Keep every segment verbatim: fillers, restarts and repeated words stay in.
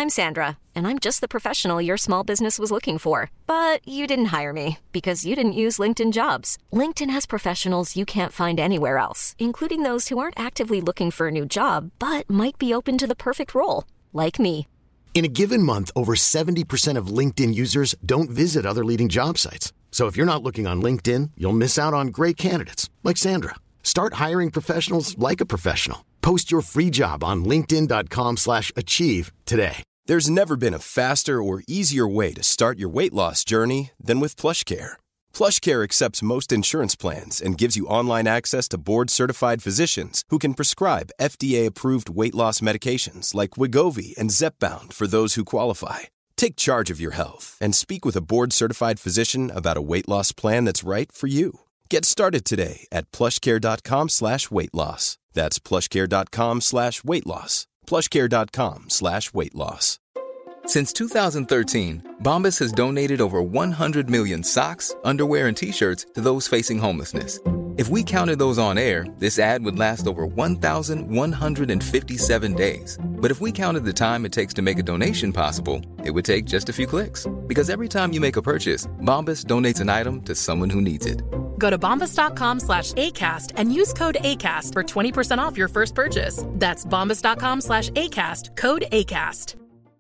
I'm Sandra, and I'm just the professional your small business was looking for. But you didn't hire me because you didn't use LinkedIn Jobs. LinkedIn has professionals you can't find anywhere else, including those who aren't actively looking for a new job, but might be open to the perfect role, like me. In a given month, over seventy percent of LinkedIn users don't visit other leading job sites. So if you're not looking on LinkedIn, you'll miss out on great candidates like Sandra. Start hiring professionals like a professional. Post your free job on linkedin dot com slash achieve today. There's never been a faster or easier way to start your weight loss journey than with PlushCare. PlushCare accepts most insurance plans and gives you online access to board-certified physicians who can prescribe F D A-approved weight loss medications like Wegovy and Zepbound for those who qualify. Take charge of your health and speak with a board-certified physician about a weight loss plan that's right for you. Get started today at plushcare.com slash weight loss. That's plushcare.com slash weight loss. plushcare.com slash weight loss. Since two thousand thirteen, Bombas has donated over one hundred million socks, underwear, and T-shirts to those facing homelessness. If we counted those on air, this ad would last over one thousand one hundred fifty-seven days. But if we counted the time it takes to make a donation possible, it would take just a few clicks. Because every time you make a purchase, Bombas donates an item to someone who needs it. Go to bombas.com slash ACAST and use code ACAST for twenty percent off your first purchase. That's bombas.com slash ACAST, code ACAST.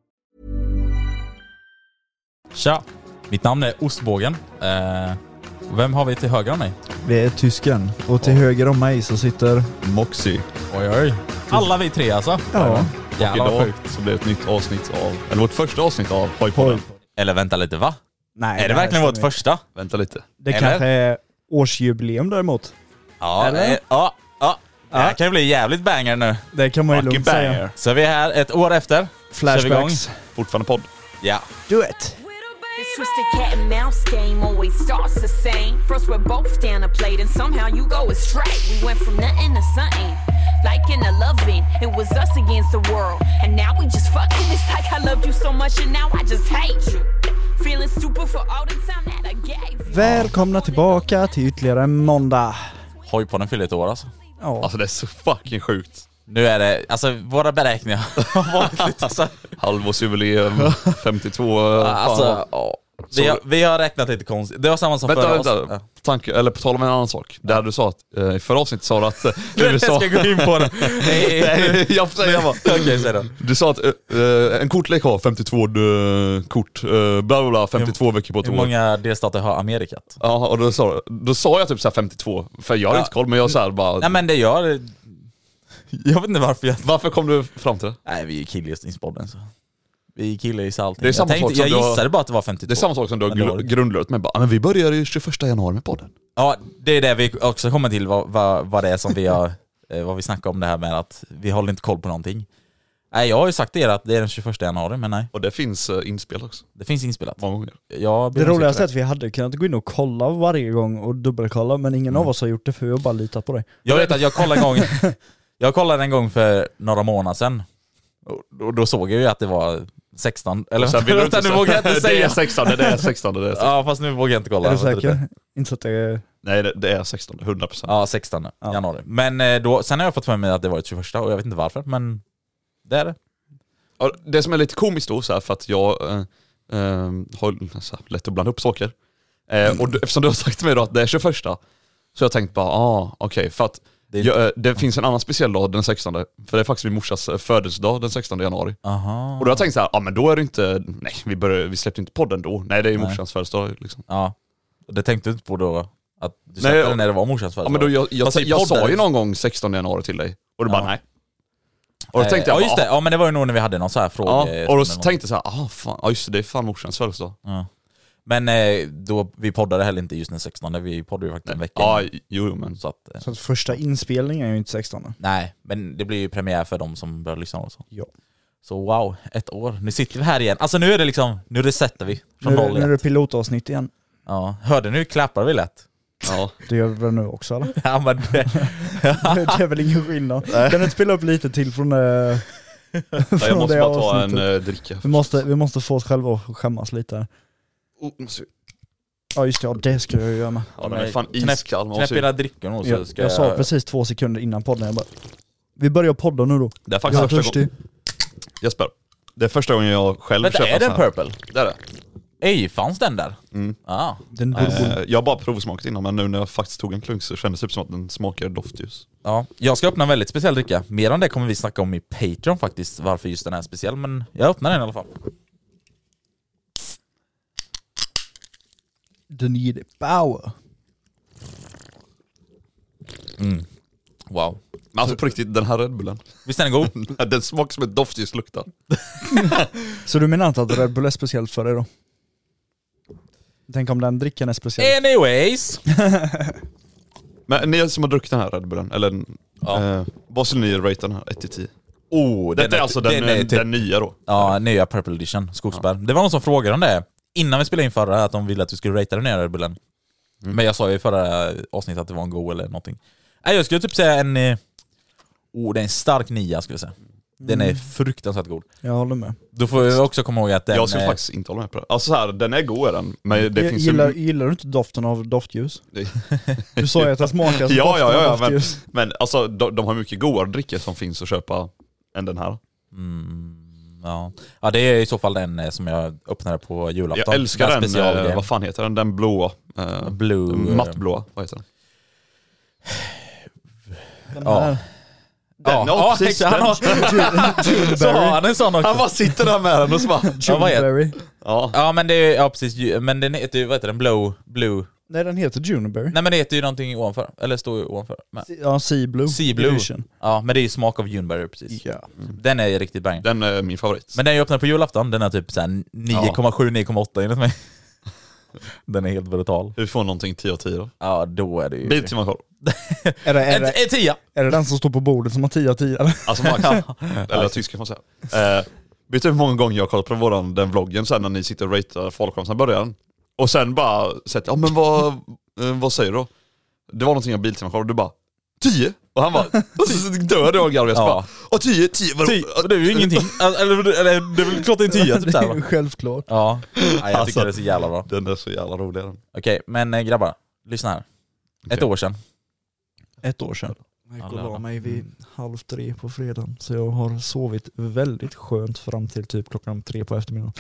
Tja, mitt namn är Ostbågen. Eh, vem har vi till höger om mig? Vi är tysken. Och till höger om mig så sitter Moxie. Oj, oj. Alla vi tre alltså? Ja. Jävlar Och vad idag sjukt. så blir det ett nytt avsnitt av, eller vårt första avsnitt av Hojpodden. Eller vänta lite, va? Nej, är det verkligen vårt stämmer. första? Vänta lite. Det Eller? kanske är årsjubileum däremot. Ja, Eller? eh, ja, ja. Det här kan ju bli jävligt banger nu. Det kan man ju Fucking lugnt säga. banger. Så vi är här ett år efter. Kör vi igång? Flashbacks. Fortfarande podd. Ja. Do it! This twisted cat and mouse game always starts the same. First we're both down a plate and somehow you go astray. We went from nothing to something, liking to loving. It was us against the world, and now we just fucking. It's like I loved you so much and now I just hate you. Feeling stupid for all the time that I gave you. Välkomna tillbaka till ytterligare en måndag. Hojpodden fyller ett år alltså. Ja. Alltså det är så fucking sjukt. Nu är det, alltså våra beräkningar har varit lite alltså. Halvårsjubileum, femtiotvå. Alltså, ja. vi, har, vi har räknat lite konstigt. Det var samma som Vänta, förra vänta. oss. Ja. Tanke, eller på tal om en annan sak. Där du sa att, eh, i förra avsnittet sa du att eh, Du USA... ska gå in på det. Nej, jag får säga bara. Okej, säg då. Du sa att eh, en kortlek har femtiotvå eh, kort, eh, bla bla bla, femtiotvå veckor på ett Hur år. många delstater har Amerikat? Ja, och då sa, då sa jag typ så här femtiotvå, för jag har Ja. inte koll, men jag så här bara... Nej men det gör... Jag vet inte varför jag... Varför kom du fram till det? Nej, vi är killjustningspodden så... Vi killar ju så allting. Det är samma jag tänkte, sak som jag du har- gissade bara att det var femtiotvå. Det är samma sak som du har Men det var gr- det. grundlöst med bara, "Ah, men vi börjar ju tjugoförsta januari med podden." Ja, det är det vi också kommer till, vad, vad, vad det är som vi har... eh, vad vi snackar om det här med att vi håller inte koll på någonting. Nej, jag har ju sagt till er att det är den tjugoförsta januari, men nej. Och det finns uh, inspel också. Det finns inspelat. Många gånger. Jag Det roligaste är att vi hade kunnat gå in och kolla varje gång och dubbelkolla, men ingen Mm. av oss har gjort det för vi har bara litat på dig. Jag vet att jag kollade en gång Jag kollade en gång för några månader sedan. Och, och då såg jag ju att det var sexton. Eller Sen vill du vänta, inte nu vågar jag inte Det är säga. sexton, det är sexton, det är sexton. Ja, fast nu vågar jag inte kolla. Är du säker? Inte så att det är... Nej, det, det är sexton, hundra procent. Ja, sexton Ja. januari. Men eh, då, sen har jag fått för mig att det var tjugoförsta och jag vet inte varför, men det är det. Ja, det som är lite komiskt då, så här, för att jag äh, äh, har så här, lätt att blanda upp saker. Äh, och du, eftersom du har sagt till mig då att det är tjugoförsta, så har jag tänkt bara, ah, okej, okay, för att Det, jag, äh, det finns en annan speciell dag den sextonde, för det är faktiskt min morsas äh, födelsedag den sextonde januari. aha. Och då har jag tänkt så här, ja ah, men då är det inte, nej vi, började, vi släppte inte podden då, nej det är ju Nej. morsans födelsedag liksom. Ja, det tänkte du inte på då? Att du Nej, släppte jag- det när det var morsans Ja födelsedag? men då, jag, jag, Fast jag, vi jag sa poddade- ju någon gång sextonde januari till dig, och du bara Ja. nej. Och då tänkte Eh, jag ja just bara, det, ja men det var ju nog när vi hade någon så här fråga. ja, och då tänkte jag så här, ah fan, ja just det, det är fan morsans födelsedag. Ja. Men eh, då, vi poddade heller inte just den sextonde, vi poddade ju faktiskt en vecka Ja, innan. jo men Så att, eh, Så att första inspelningen är ju inte sexton. nej, men det blir ju premiär för de som börjar lyssna också. Ja. Så wow, ett år. Nu sitter vi här igen. Alltså nu är det liksom, nu resetar vi. Nu Från är, det, noll nu är det igen. pilotavsnitt igen. Ja, hörde nu klappar vi lätt. ja. Det gör vi väl nu också eller? Ja men det, Det är väl ingen skillnad. Kan du inte spela upp lite till från, äh, Jag från måste det bara ta en avsnittet? uh, dricka. Vi måste, vi måste få oss själva att skämmas lite. Oh, måste- Ja just det, ja, det ska jag ju göra med. ja, den är fan knäpp- iskall. Man knäpp måste ju- era drickor nu så Jag, ska jag sa precis två sekunder innan podden. Jag bara, vi börjar podda nu då. Det är Jag faktiskt är första törstig. gången. Jesper, Det är första gången jag själv Vänta, köper är den sån här. purple? Det är det. Ej, fanns den där? Mm. Ah. Den Eh, jag har bara provsmakat innan, men nu när jag faktiskt tog en klunk så kändes det typ som att den smakar doftljus. Ja, jag ska öppna en väldigt speciell dricka. Mer om det kommer vi snacka om i Patreon faktiskt, varför just den är speciell. Men jag öppnar den i alla fall. Den ger dig power. Mm. Wow. Men alltså på riktigt, den här Red Bullen, Visst är den god? den smakar som ett doftljus luktar. Så du menar inte att Red Bull är speciellt för dig då? Tänk om den drickan är speciell. Anyways. Men ni som har druckit den här Red Bullen, eller Ja. eh, vad skulle ni rate den här? ett till tio? Oh, Detta är alltså den, den, är den, typ, nya då. ja, nya Purple Edition, skogsbär. Det var någon som frågade om det innan vi spelade in förra, att de ville att vi skulle ratea den nya Red Bullen. Mm. Men jag sa ju i förra avsnittet att det var en go eller någonting. Nej, jag skulle typ säga en... eh, Oh, det är en stark nia skulle jag säga. Den är fruktansvärt god. Jag håller med. Då får vi också komma ihåg att den... Jag skulle eh, faktiskt inte hålla med på det. Alltså så här, den är god är den, men det Jag, finns gillar, ju... gillar du inte doften av doftljus? Det- Du sa ju att det smakar som Ja, doften ja, ja, av ja, men, doftljus. men alltså de, de har mycket godare drycker som finns att köpa än den här. Mm, ja. ja, det är i så fall den eh, som jag öppnade på julafton. Jag älskar den, specialgrejen. eh, vad fan heter den? Den blåa. Eh, Blue... mattblåa, vad heter den? Den Ja. här. Den, Ja, ja, ja, precis, exakt. Han har, så har han en sån också. Han bara sitter där med den och så bara... Ja, vad är det? Juniperberry. Ja. Ja, men det är, ja precis, ju- men den heter ju, vad heter den, Blow, Blue. Nej, den heter Juniperberry. Nej, men det heter ju någonting ovanför, eller står ju ovanför. Men, Ja, Sea Blue. Sea Blue. Edition. ja, men det är ju smak av Juneberry precis. Ja. Den är riktigt bang. Den är min favorit. Men den jag öppnade på julafton, den är typ såhär nio komma sju nio komma åtta enligt mig. Den är helt brutal. Hur får någonting tio av tio då? Ja, då är det ju... Bil till man själv. Är det, är, En, det, en tia! är det den som står på bordet som har tio av tio? Eller? Alltså Max, eller tyska får man säga. Eh, vet du hur många gånger jag har kollat på våran, den vloggen sen när ni sitter och ratear folk från början? Och sen bara sett, ja men vad, eh, vad säger du då? Det var någonting av Biltema och du bara, tio? Och han bara, och så dör jag och garvar. Jag Ja. bara, och tio, tio, vadå? Tio, det är ju ingenting. Eller, eller det är väl klart det är en tia typ Det är såhär ju va? självklart. Ja, Nej, jag tycker Alltså. det är så jävla bra. Den är så jävla rolig den. Okej, men eh, grabbar, lyssna här. Ett Okej. år sedan. Ett år sedan. Jag gick och Alla. la mig vid halv tre på fredagen. Så jag har sovit väldigt skönt fram till typ klockan tre på eftermiddagen.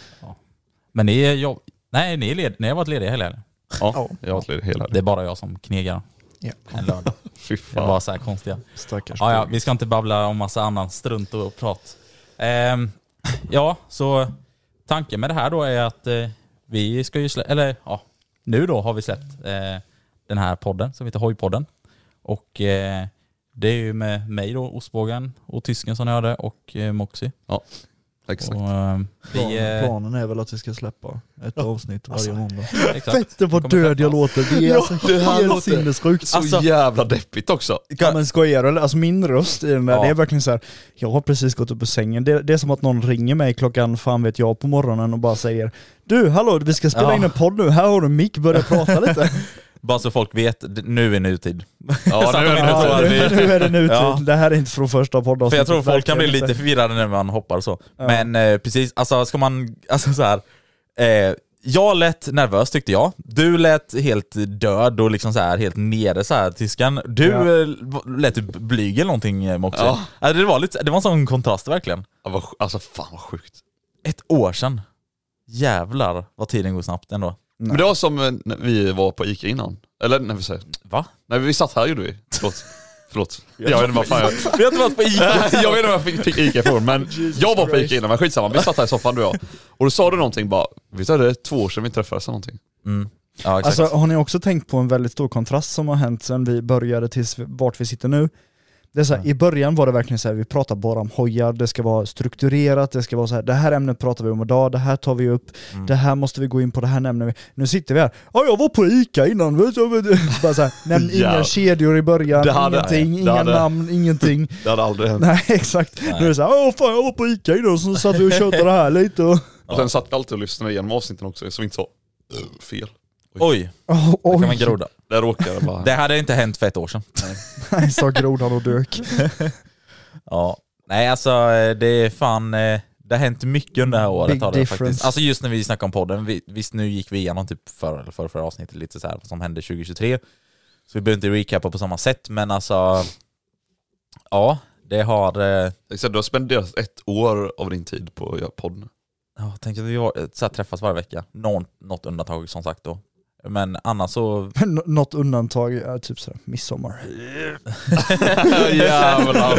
Men ni är jobb... Nej, ni, är led... ni har varit lediga hela helgen. Ja, Ja. jag har varit ledig hela Det är bara jag som knegar Ja. en lördag. Fy Det var fan. så här konstiga. Stackars Ja, ja, pojk. vi ska inte babbla om massa annan strunt och prat. Ehm, ja, så tanken med det här då är att eh, vi ska ju slä... Eller ja, nu då har vi släppt eh, den här podden som heter Hojpodden. Och eh, det är ju med mig då, Ostbågen och Tysken som ni hörde och eh, Moxie. Exakt. Och, eh, vi, Planen, eh, planen är väl att vi ska släppa ett avsnitt varje måndag. exakt. Fette vad Kommer död jag träffas. låter. Det är alltså det här helt låter- sinnessjukt. Så Alltså- jävla deppigt också. Ja, men skojar du? Alltså min röst i den där, Ja. det är verkligen så här. Jag har precis gått upp ur sängen. Det, det är som att någon ringer mig klockan fan vet jag på morgonen och bara säger du, hallå, vi ska spela Ja. in en podd nu. Här har du en mick, börja prata lite. Bara så folk vet, d- nu är nutid. Ja, Så att nu de är inte det tror Ja, att nu, vi- nu är det nutid. Ja. Det här är inte från första poddavsnittet. För jag tror folk kan bli verkligen lite inte. förvirrade när man hoppar och så. Ja. Men eh, precis, alltså ska man, alltså så här. Eh, jag lät nervös tyckte jag. Du lät helt död och liksom så här helt nere så här, Tyskan. Du Ja. eh, lät typ blyg eller någonting eh, också. Ja. Alltså, det var lite, det var en sån kontrast verkligen. Ja, vad, alltså fan vad sjukt. Ett år sedan. Jävlar vad tiden går snabbt ändå. Men det var som eh, när vi var på Ica innan. Eller när vi säger, Va? när vi satt här gjorde vi. Förlåt. Förlåt. Jag vet inte vad fan jag... Vi har inte varit på Ica. jag vet inte vad jag fick, fick Ica ifrån, men jag var på Ica innan, men skitsamma. Vi satt här i soffan du och jag. Och då sa du någonting bara, vet du det är två år sedan vi träffades eller någonting. Mm. Ja, exakt. Alltså har ni också tänkt på en väldigt stor kontrast som har hänt sedan vi började tills vart vi sitter nu? Det är så här, i början var det verkligen så här, vi pratar bara om hojar, det ska vara strukturerat, det ska vara så här, det här ämnet pratar vi om idag, det här tar vi upp, Mm. det här måste vi gå in på, det här nämner vi. Nu sitter vi här, ja jag var på Ica innan, vet du, vet du. Bara så här, nämn Ja. inga kedjor i början, Det hade- ingenting, det inga hade- namn, ingenting. Det hade aldrig hänt. Nej exakt, Nej. nu är det så här, åh fan jag var på Ica innan, så satt vi och tjötade här lite och... Och sen satt vi alltid och lyssnade igenom avsnitten också, så vi inte sa "Ugh, fel. Oj, Oh, det kan man oj, groda. Där råkade jag bara... Det hade inte hänt för ett år sedan. nej sa grodan och dök. Ja, nej alltså det är fan, eh, det har hänt mycket under det här året. Big Har det difference. faktiskt. Alltså just när vi snackar om podden, vi, visst nu gick vi igenom typ för, eller för, för avsnittet lite så här vad som hände tjugo tjugotre. Så vi behöver inte recapa på samma sätt, men alltså ja, Det har... Eh... Exakt, du har spenderat ett år av din tid på att göra podden. Ja, tänk att vi har, så här, träffas varje vecka. Någon, något undantag som sagt då. Men annars så... N- något undantag är typ sådär midsommar. Jävlar.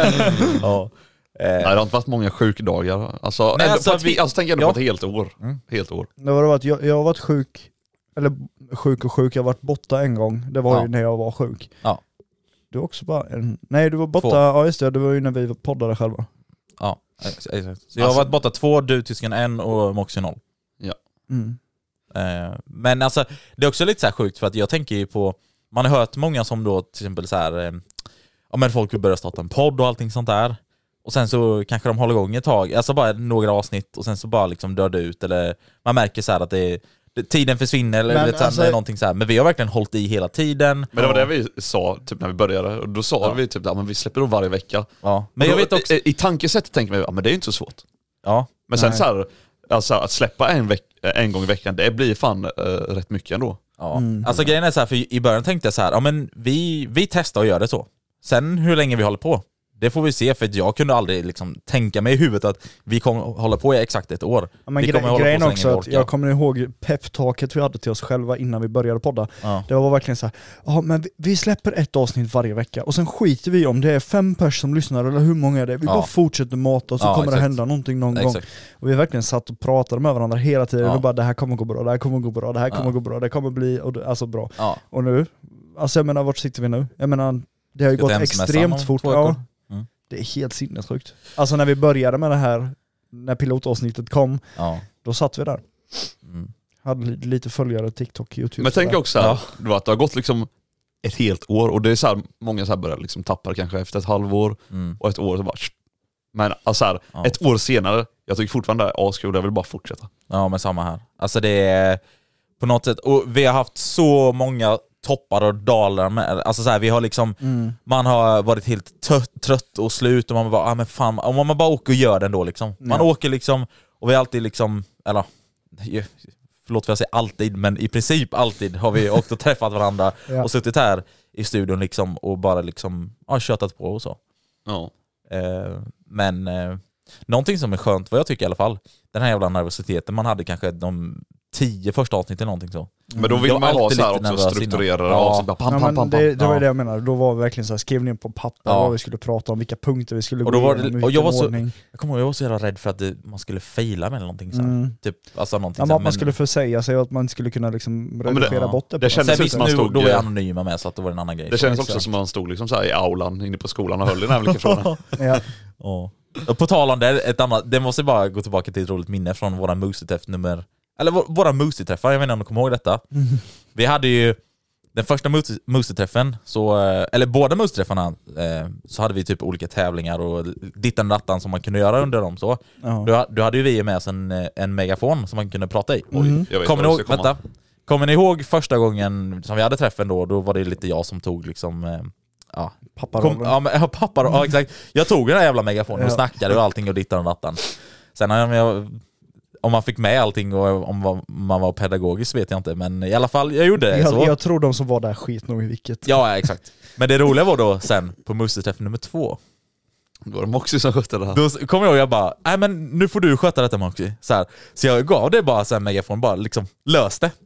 Ja. Eh. Nej, det har inte varit många sjukdagar. Alltså, Nej, ändå, alltså, på ett, vi... alltså tänk ändå ja. på ett helt år. Mm. Helt år. Det var att jag, jag har varit sjuk, eller sjuk och sjuk, jag har varit borta en gång. Det var ja. ju när jag var sjuk. Ja. Du också bara en... Nej, du var borta, Två. ja just det, det var ju när vi poddade själva. Ja, exakt. Så jag har varit borta två, du tysken en och Moxie noll. Ja. Mm. Eh, men alltså, det är också lite så här sjukt för att jag tänker ju på, man har hört många som då till exempel så här, eh, ja men folk vill börja starta en podd och allting sånt där. Och sen så kanske de håller igång ett tag, alltså bara några avsnitt och sen så bara liksom dör det ut eller man märker så här att det, det tiden försvinner eller Men vet, alltså, så någonting så här. Men vi har verkligen hållit i hela tiden. Men det var det vi sa typ när vi började. Och då sa ja. vi typ ja, men vi släpper då varje vecka. Ja. Men jag då, vet också... I, i tankesättet tänker man ja, men det är ju inte så svårt. Ja. Men sen Nej. så här, alltså, att släppa en, veck, en gång i veckan, det blir fan äh, rätt mycket ändå. Ja. Mm. Alltså grejen är så här, för i början tänkte jag så här, ja men vi, vi testar och gör det så. Sen hur länge vi håller på, det får vi se, för jag kunde aldrig liksom tänka mig i huvudet att vi kommer hålla på i exakt ett år. Ja, men vi kommer gre- hålla grejen på så också länge vi att orkar. jag kommer ihåg peptalket vi hade till oss själva innan vi började podda. Ja. Det var verkligen så här, ja men vi, vi släpper ett avsnitt varje vecka och sen skiter vi om det är fem personer som lyssnar eller hur många är det. Vi Ja. bara fortsätter mata och så Ja, kommer exakt. det hända någonting någon Exakt. gång. Och vi verkligen satt och pratade med varandra hela tiden Ja. och bara det här kommer gå bra, det här kommer gå bra, det här kommer Ja. gå bra, det kommer bli och det, alltså bra. Ja. Och nu, alltså jag menar vart sitter vi nu? Jag menar det har ju Ska gått till hemsmässan extremt om fort. två veckor. Ja. Mm. Det är helt sinnessjukt. Alltså när vi började med det här, när pilotavsnittet kom, Ja. då satt vi där. Mm. Hade li- lite följare TikTok, YouTube. Men tänk sådär. också här, ja. att det har gått liksom ett helt år och det är så här, många så här börjar liksom tappa det kanske efter ett halvår Mm. och ett år så bara men alltså här, Ja. ett år senare, jag tycker fortfarande det är askul, jag vill bara fortsätta. Ja, men samma här. Alltså det är på något sätt, och vi har haft så många toppar och dalar med, alltså så här, vi har liksom Mm. man har varit helt trött, trött och slut och man bara, ah, men fan, om man bara åker och gör det ändå liksom. Man Ja. åker liksom, och vi har alltid liksom, eller förlåt för jag säger alltid, men i princip alltid har vi åkt och träffat varandra Ja. och suttit här i studion liksom och bara liksom, ja, köttat på och så. Ja. Eh, men eh, någonting som är skönt, vad jag tycker i alla fall, den här jävla nervositeten man hade kanske de tio första avsnitt eller någonting så. Men då vill Jag var man ha alltid så här lite också nervös strukturerade innan. avsnitt, bara pam, Ja, pam, men pam, det, pam. det var Ja. det jag menade, då var det verkligen så här, skrev ner på papper Ja. vad vi skulle prata om, vilka punkter vi skulle Och gå då var igenom, det, och vilken jag var så, ordning. jag kommer ihåg, jag var så jävla rädd för att det, man skulle faila med eller någonting så här. Mm. Typ, alltså någonting Ja, så här, men att man skulle försäga sig och att man skulle kunna liksom men det- redigera ja. bort det. Det på kändes något Sen ut sätt. visst, som man nu, stod- då var jag anonyma med så att det var en annan grej. Det kändes också Exakt. som att man stod liksom så här i aulan inne på skolan och höll i den här olika frågorna. Ja. Ja. Och på tal om det, ett annat, det måste bara gå tillbaka till ett roligt minne från våra Moosey-träff nummer, eller vår- våra Moosey-träffar, jag vet inte om du kommer ihåg detta. Vi hade ju den första Moosey- Moosey-träffen, så, eller båda Moosey-träffarna, eh, så hade vi typ olika tävlingar och dittan rattan som man kunde göra under dem så. Ja. Då, då hade ju vi med oss en, en megafon som man kunde prata i. Mm. Jag vet Kommer ni, vad det ihåg, ska komma. vänta, kommer ni ihåg första gången som vi hade träffen då, då var det lite jag som tog liksom, eh, ja, Papparollen. Kom, ja, men, ja, pappa då, ja, exakt. Jag tog den här jävla megafonen och Ja. snackade och allting och dittan och dattan. Sen om, jag, om man fick med allting och om man var pedagogisk vet jag inte, men i alla fall, jag gjorde det. Så. Jag, jag tror de som var där skit nog i vilket. Ja, exakt. Men det roliga var då sen på Moosey-träff nummer två. Då var det Moxie som skötte det här. Då kommer jag ihåg, jag bara, nej men nu får du sköta detta Moxie. Så, här. Så jag gav det bara sen megafon, bara liksom lös det.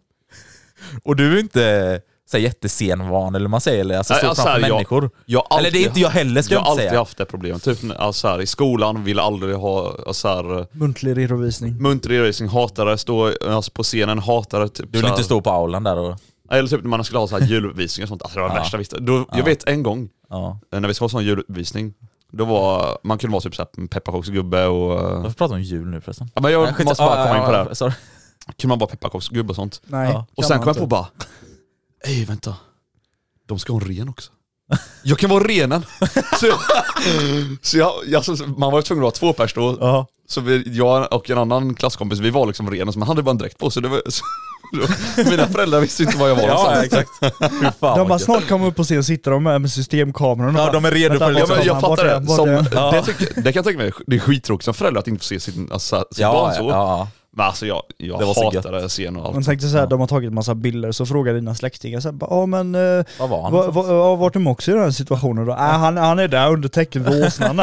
Och du är inte så här, jättesenvan eller man säger, eller alltså, Nej, stå alltså, framför jag- människor. Jag har Eller det är inte jag heller ska jag jag har inte alltid säga. haft det problemet. Typ alltså här, i skolan vill aldrig ha alltså här, Muntlig redovisning. muntlig redovisning, hatare, stå alltså, på scenen, hatare. Typ, Du vill så här- inte stå på aulan där och... Eller typ när man skulle ha så här julvisningar och sånt. Alltså det var det Ja. värsta jag visste. Då, Ja. Jag vet en gång, Ja. när vi skulle ha sån julvisning, då var, man kunde vara typ så här pepparkaksgubbe och... Varför pratar om jul nu förresten? Ja, men jag Nej, skit- måste bara ja, komma in på ja, det ja, här. sorry. Kunde man vara pepparkaksgubbe och sånt. Nej, Ja. Och kan sen man kom jag inte. på bara, ej vänta, de ska ha en ren också. Jag kan vara renen. Så, jag, så jag, jag, så man var tvungen att ha två pers då. Ja. Så vi, jag och en annan klasskompis, vi var liksom rena, så man hade bara en dräkt på. Så det var, så, då, mina föräldrar visste inte var jag var Ja, någonstans. exakt. Fy fan, De vad bara kul. snart kommer upp och se och sitter de med, med systemkameran. och Ja, bara, de är redo vänta, för vart Ja, men är jag han? fattar Vart är det. han? Som, Vart är han? det, tycker, det kan jag tänka mig, det är skittråkigt som förälder att inte få se sin, alltså, sitt Ja, barn så. ja, Men alltså jag, jag Det var så hatade scen och allt. Man tänkte så här, Ja. de har tagit en massa bilder, så frågar dina släktingar så här, ja men eh, Vad var han? va, va, ja, vart är Moxie i den här situationen då? Äh, han, han är där under täcket vid åsnan.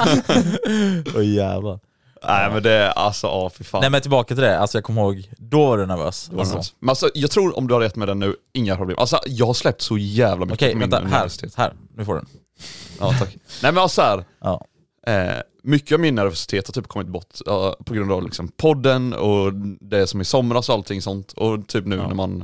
Åh jävlar. Nej men det är alltså, ja fy fan. Nej men tillbaka till det, alltså jag kommer ihåg, då var du nervös. Det var nervös. Men alltså, jag tror om du har rätt med den nu, inga problem. Alltså jag har släppt så jävla mycket Okej, på min vänta, här, nervositet. här, nu får du den. Ja, tack. Nej men alltså här, Ja. eh, mycket av min nervositet har typ kommit bort uh, på grund av liksom podden och det som i somras och allting sånt. Och typ nu Ja. när man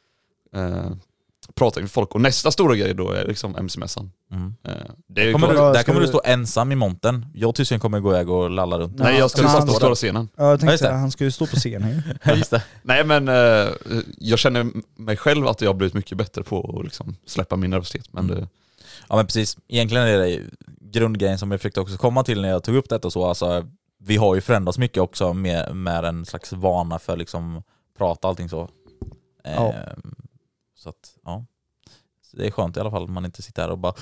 eh, pratar med folk. Och nästa stora grej då är liksom M C-mässan. Mm. Eh, det är Kommer du, klart- där ska kommer du- du stå ensam i monten. Jag och Tysken kommer gå iväg och lalla runt. Nej, jag ska Men stå han- på stora scenen. Ja, jag Ja, tänkte just det. säga, han ska ju stå på scenen. Ja, just det. Nej men eh, jag känner mig själv att jag har blivit mycket bättre på att liksom släppa min nervositet. Men Mm. det, Ja men precis, egentligen är det grundgrejen som jag försökte också komma till när jag tog upp detta och så, alltså vi har ju förändrats mycket också med, med en slags vana för liksom prata allting så. Ja. Ehm, så att, ja. Så det är skönt i alla fall, man inte sitter här och bara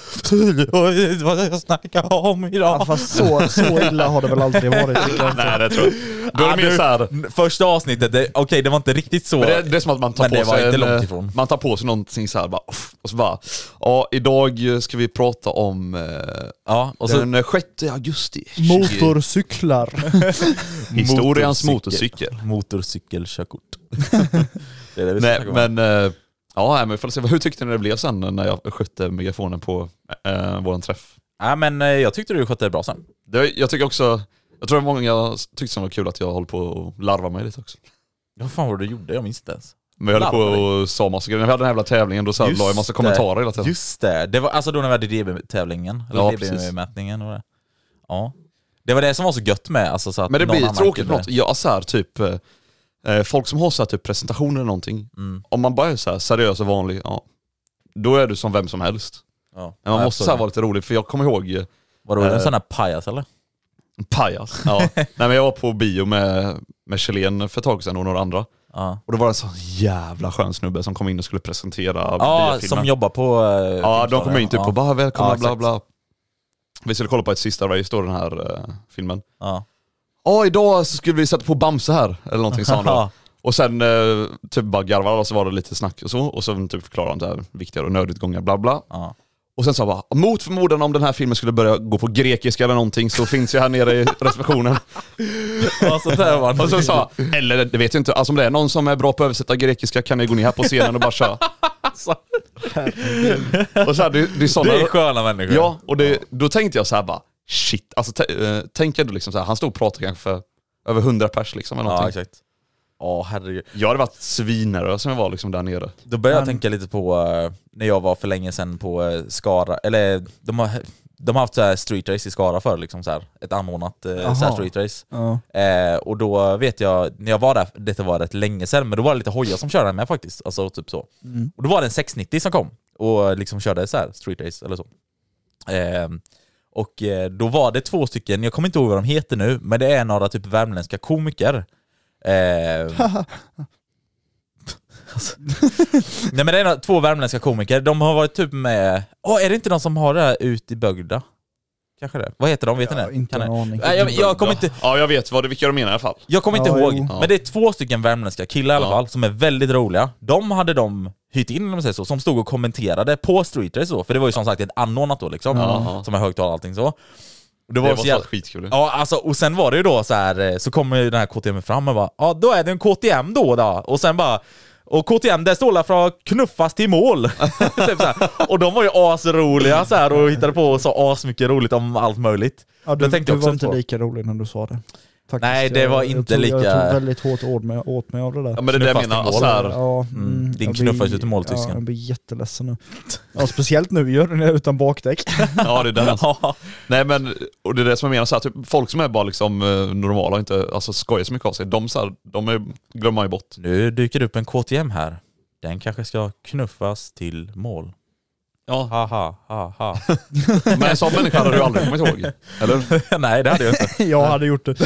vad jag snackar om idag. Ja, fast så, så illa har det väl aldrig varit, tycker jag. nej det tror jag. Då är Ah, det mer du- så här. Första avsnittet, det, okej det var inte riktigt så. Men det, det är som att man tar Men på det var sig inte en, långt eh, ifrån. man tar på sig någonting så här bara, uff, och så bara, ja idag ska vi prata om eh, Ja, och så den sjätte augusti. Motorcyklar. Historiens motorcykel. Motorcykelkörkort. Det är det vi ska Nej snacka om. men, eh, ja men vi får se, hur tyckte ni det blev sen när jag skötte megafonen på eh, våran träff? Ja, men eh, jag tyckte du skötte det bra sen. Det, jag tycker också, jag tror att många tyckte det var kul att jag håller på att larva mig lite också. Vad fan var det du gjorde? Jag minns inte ens. Men jag höll på Larva och sa massa grejer. När vi hade den här jävla tävlingen då så här, la jag massa kommentarer hela tiden. Just det, det var alltså då när vi hade D B-tävlingen, eller Ja, D precis. B-mätningen och det. Ja. Det var det som var så gött med, alltså, så att Men det någon blir annan tråkigt på kunde- något. Jag så här, typ eh, folk som har så här, typ presentationer eller någonting. Mm. Om man bara är så här seriös och vanlig, ja, då är du som vem som helst. Ja. Men man Ja, måste jag så här, förstår vara lite rolig, för jag kommer ihåg eh, Vadå, är det en eh, sån här pajas eller? pajas. Ja. Nej men jag var på bio med, med Kjellén för ett tag sedan och några andra. Ja, Och då var det en sån jävla skön snubbe som kom in och skulle presentera ja biofilmen. som jobbar på... eh, Ja, de Filmstaden, kom in typ ja. och bara välkomna Ja, bla exakt. bla. Vi skulle kolla på ett sista race då, den här uh, filmen. Ja. Ja, idag så skulle vi sätta på Bamse här, eller någonting sa han då. Ja. Och sen eh, typ bara garvade och så var det lite snack och så. Och sen typ förklarade han det här viktiga och nödutgångar bla bla. Ja. Och sen sa han bara, mot förmodan om den här filmen skulle börja gå på grekiska eller någonting så finns jag här nere i receptionen. Ja, sånt där var Och så sa han, eller det vet jag inte, alltså om det är någon som är bra på att översätta grekiska kan ni gå ner här på scenen och bara köra. alltså, Och så här, det, det är såna, det är sköna människor. ja, och det, då tänkte jag så här bara, shit, alltså t- eh, tänk ändå liksom så här, han stod och pratade kanske för över hundra pers liksom eller Ja, någonting. exakt. Ja, herregud. Jag hade varit svinare som jag var liksom där nere. Då började jag Men- tänka lite på eh, när jag var för länge sedan på eh, Skara, eller de har, de har haft så här street race i Skara för liksom så här, ett anordnat eh, så här Jaha. street race. Ja. Eh, och då vet jag, när jag var där, detta var rätt länge sedan, men då var det lite hojar som körde med faktiskt, alltså typ så. Mm. Och då var det en sexhundranittio som kom och liksom körde så här street race eller så. Eh, och eh, då var det två stycken, jag kommer inte ihåg vad de heter nu, men det är några typ värmländska komiker. Eh, alltså, nej men det är några, två värmländska komiker, de har varit typ med, åh är det inte de som har det här ut i Bögda? Kanske det. Vad heter de? Vet ni Ja, det? inte Kan en jag, aning. Nej, jag, jag kommer inte Ja, jag vet vad det, vilka de menar i alla fall. jag kommer inte Ja, ihåg, jo. men det är två stycken värmländska killar i alla Ja. fall som är väldigt roliga. De hade de hyrt in, om man säger så, som stod och kommenterade på street race så, för det var ju som sagt ett anordnat då liksom, Ja. som är högtalare och allting så. Och det Det var, var så så jävla... skitkul. Ja, alltså, och sen var det ju då så här, så kommer ju den här K T M fram och bara, ja då är det en K T M då då, och sen bara, och K T M det står där för att knuffas till mål. Typ så här. Och de var ju asroliga så här och hittade på så asmycket roligt om allt möjligt. Ja, Det du, tänkte du jag också var inte på. lika rolig när du sa det. Faktiskt. Nej, det var jag, inte jag tog, lika- Jag tog väldigt hårt åt mig, åt mig av det där. Ja men det är det jag Knuffas menar, till alltså här, Ja, Mm. mm, Din jag knuffas blir- ut i mål, tysken. Ja, jag blir jätteledsen nu. Ja, speciellt nu, gör den det utan bakdäck. ja det är den alltså. Ja. Nej men, och det är det som jag menar, så här, typ, folk som är bara liksom eh, normala och inte alltså, skojar så mycket av sig, de, så här, de är, glömmer man ju bort. Nu dyker det upp en K T M här. Den kanske ska knuffas till mål. Ja. Ha ha ha ha. Men en sån människa hade du aldrig kommit ihåg, eller? Nej, det hade jag inte. Jag hade gjort det.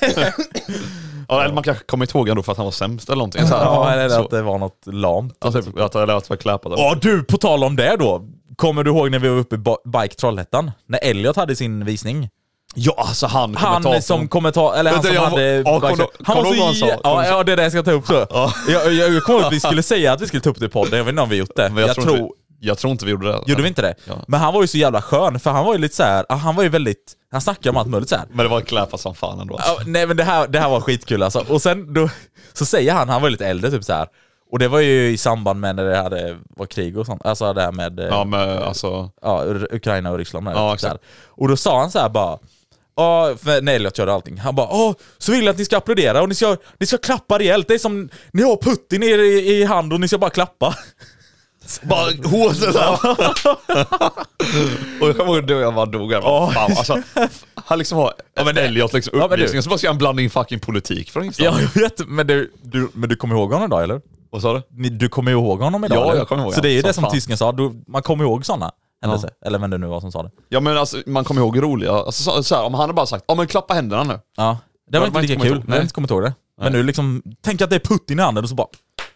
Ja, eller man kanske kommit ihåg ändå för att han var sämst eller någonting. Så här, Ja, eller så. att det var något lamt. Ja, typ, att, eller att det var kläpat. Ja du, på tal om det då. Kommer du ihåg när vi var uppe i Ba- Bike Trollhättan? När Elliot hade sin visning. Ja, alltså han Han som kommentar eller han det, som jag, hade ja, han kom, var kom så han sa. ja, ja, det är det jag ska ta upp så. Ja. Jag jag, jag kommer ihåg att vi skulle säga att vi skulle ta upp det i podden. Jag vet inte om vi gjort det. Men jag, jag tror tror inte, jag tror inte vi gjorde det. Gjorde vi inte det? Ja. Men han var ju så jävla skön för han var ju lite så här, han var ju väldigt han snackade om allt möjligt så här. Men det var kläpa som fan ändå. Alltså. Ja, nej men det här det här var skitkul alltså. Och sen då så säger han han var lite äldre typ så här. Och det var ju i samband med när det hade var krig och sånt. Alltså det här med Ja, med alltså ja, Ukraina och Ryssland där, ja, typ så här. Och då sa han så här bara ja, för när Elliot körde allting. Han bara, åh, så vill jag att ni ska applådera och ni ska, ni ska klappa rejält. Det är som, ni har Putin i, i, i hand och ni ska bara klappa. Bara hårt sådär. Och jag kommer ihåg då jag bara dog. Oh. Fan, alltså, han liksom har ja, men Elliot liksom upplysning. Ja, så bara ska han blanda in fucking politik från ingenstans. Ja, jag vet. Men du, du, men du kommer ihåg honom idag, eller? Vad sa du? Du kommer ihåg honom idag, ja, eller? Jag kommer ihåg. Så det är ju det som fan. tysken sa. Du, man kommer ihåg sådana. Ja. Eller vem det nu var som sa det. Ja, men alltså, man kommer ihåg roliga. Alltså, så, så här, om han hade bara sagt, ja men klappa händerna nu. Ja, det var inte lika kul. Ihåg. Jag har inte kommit ihåg det. Men nu liksom, tänk att det är Putin i handen och så bara...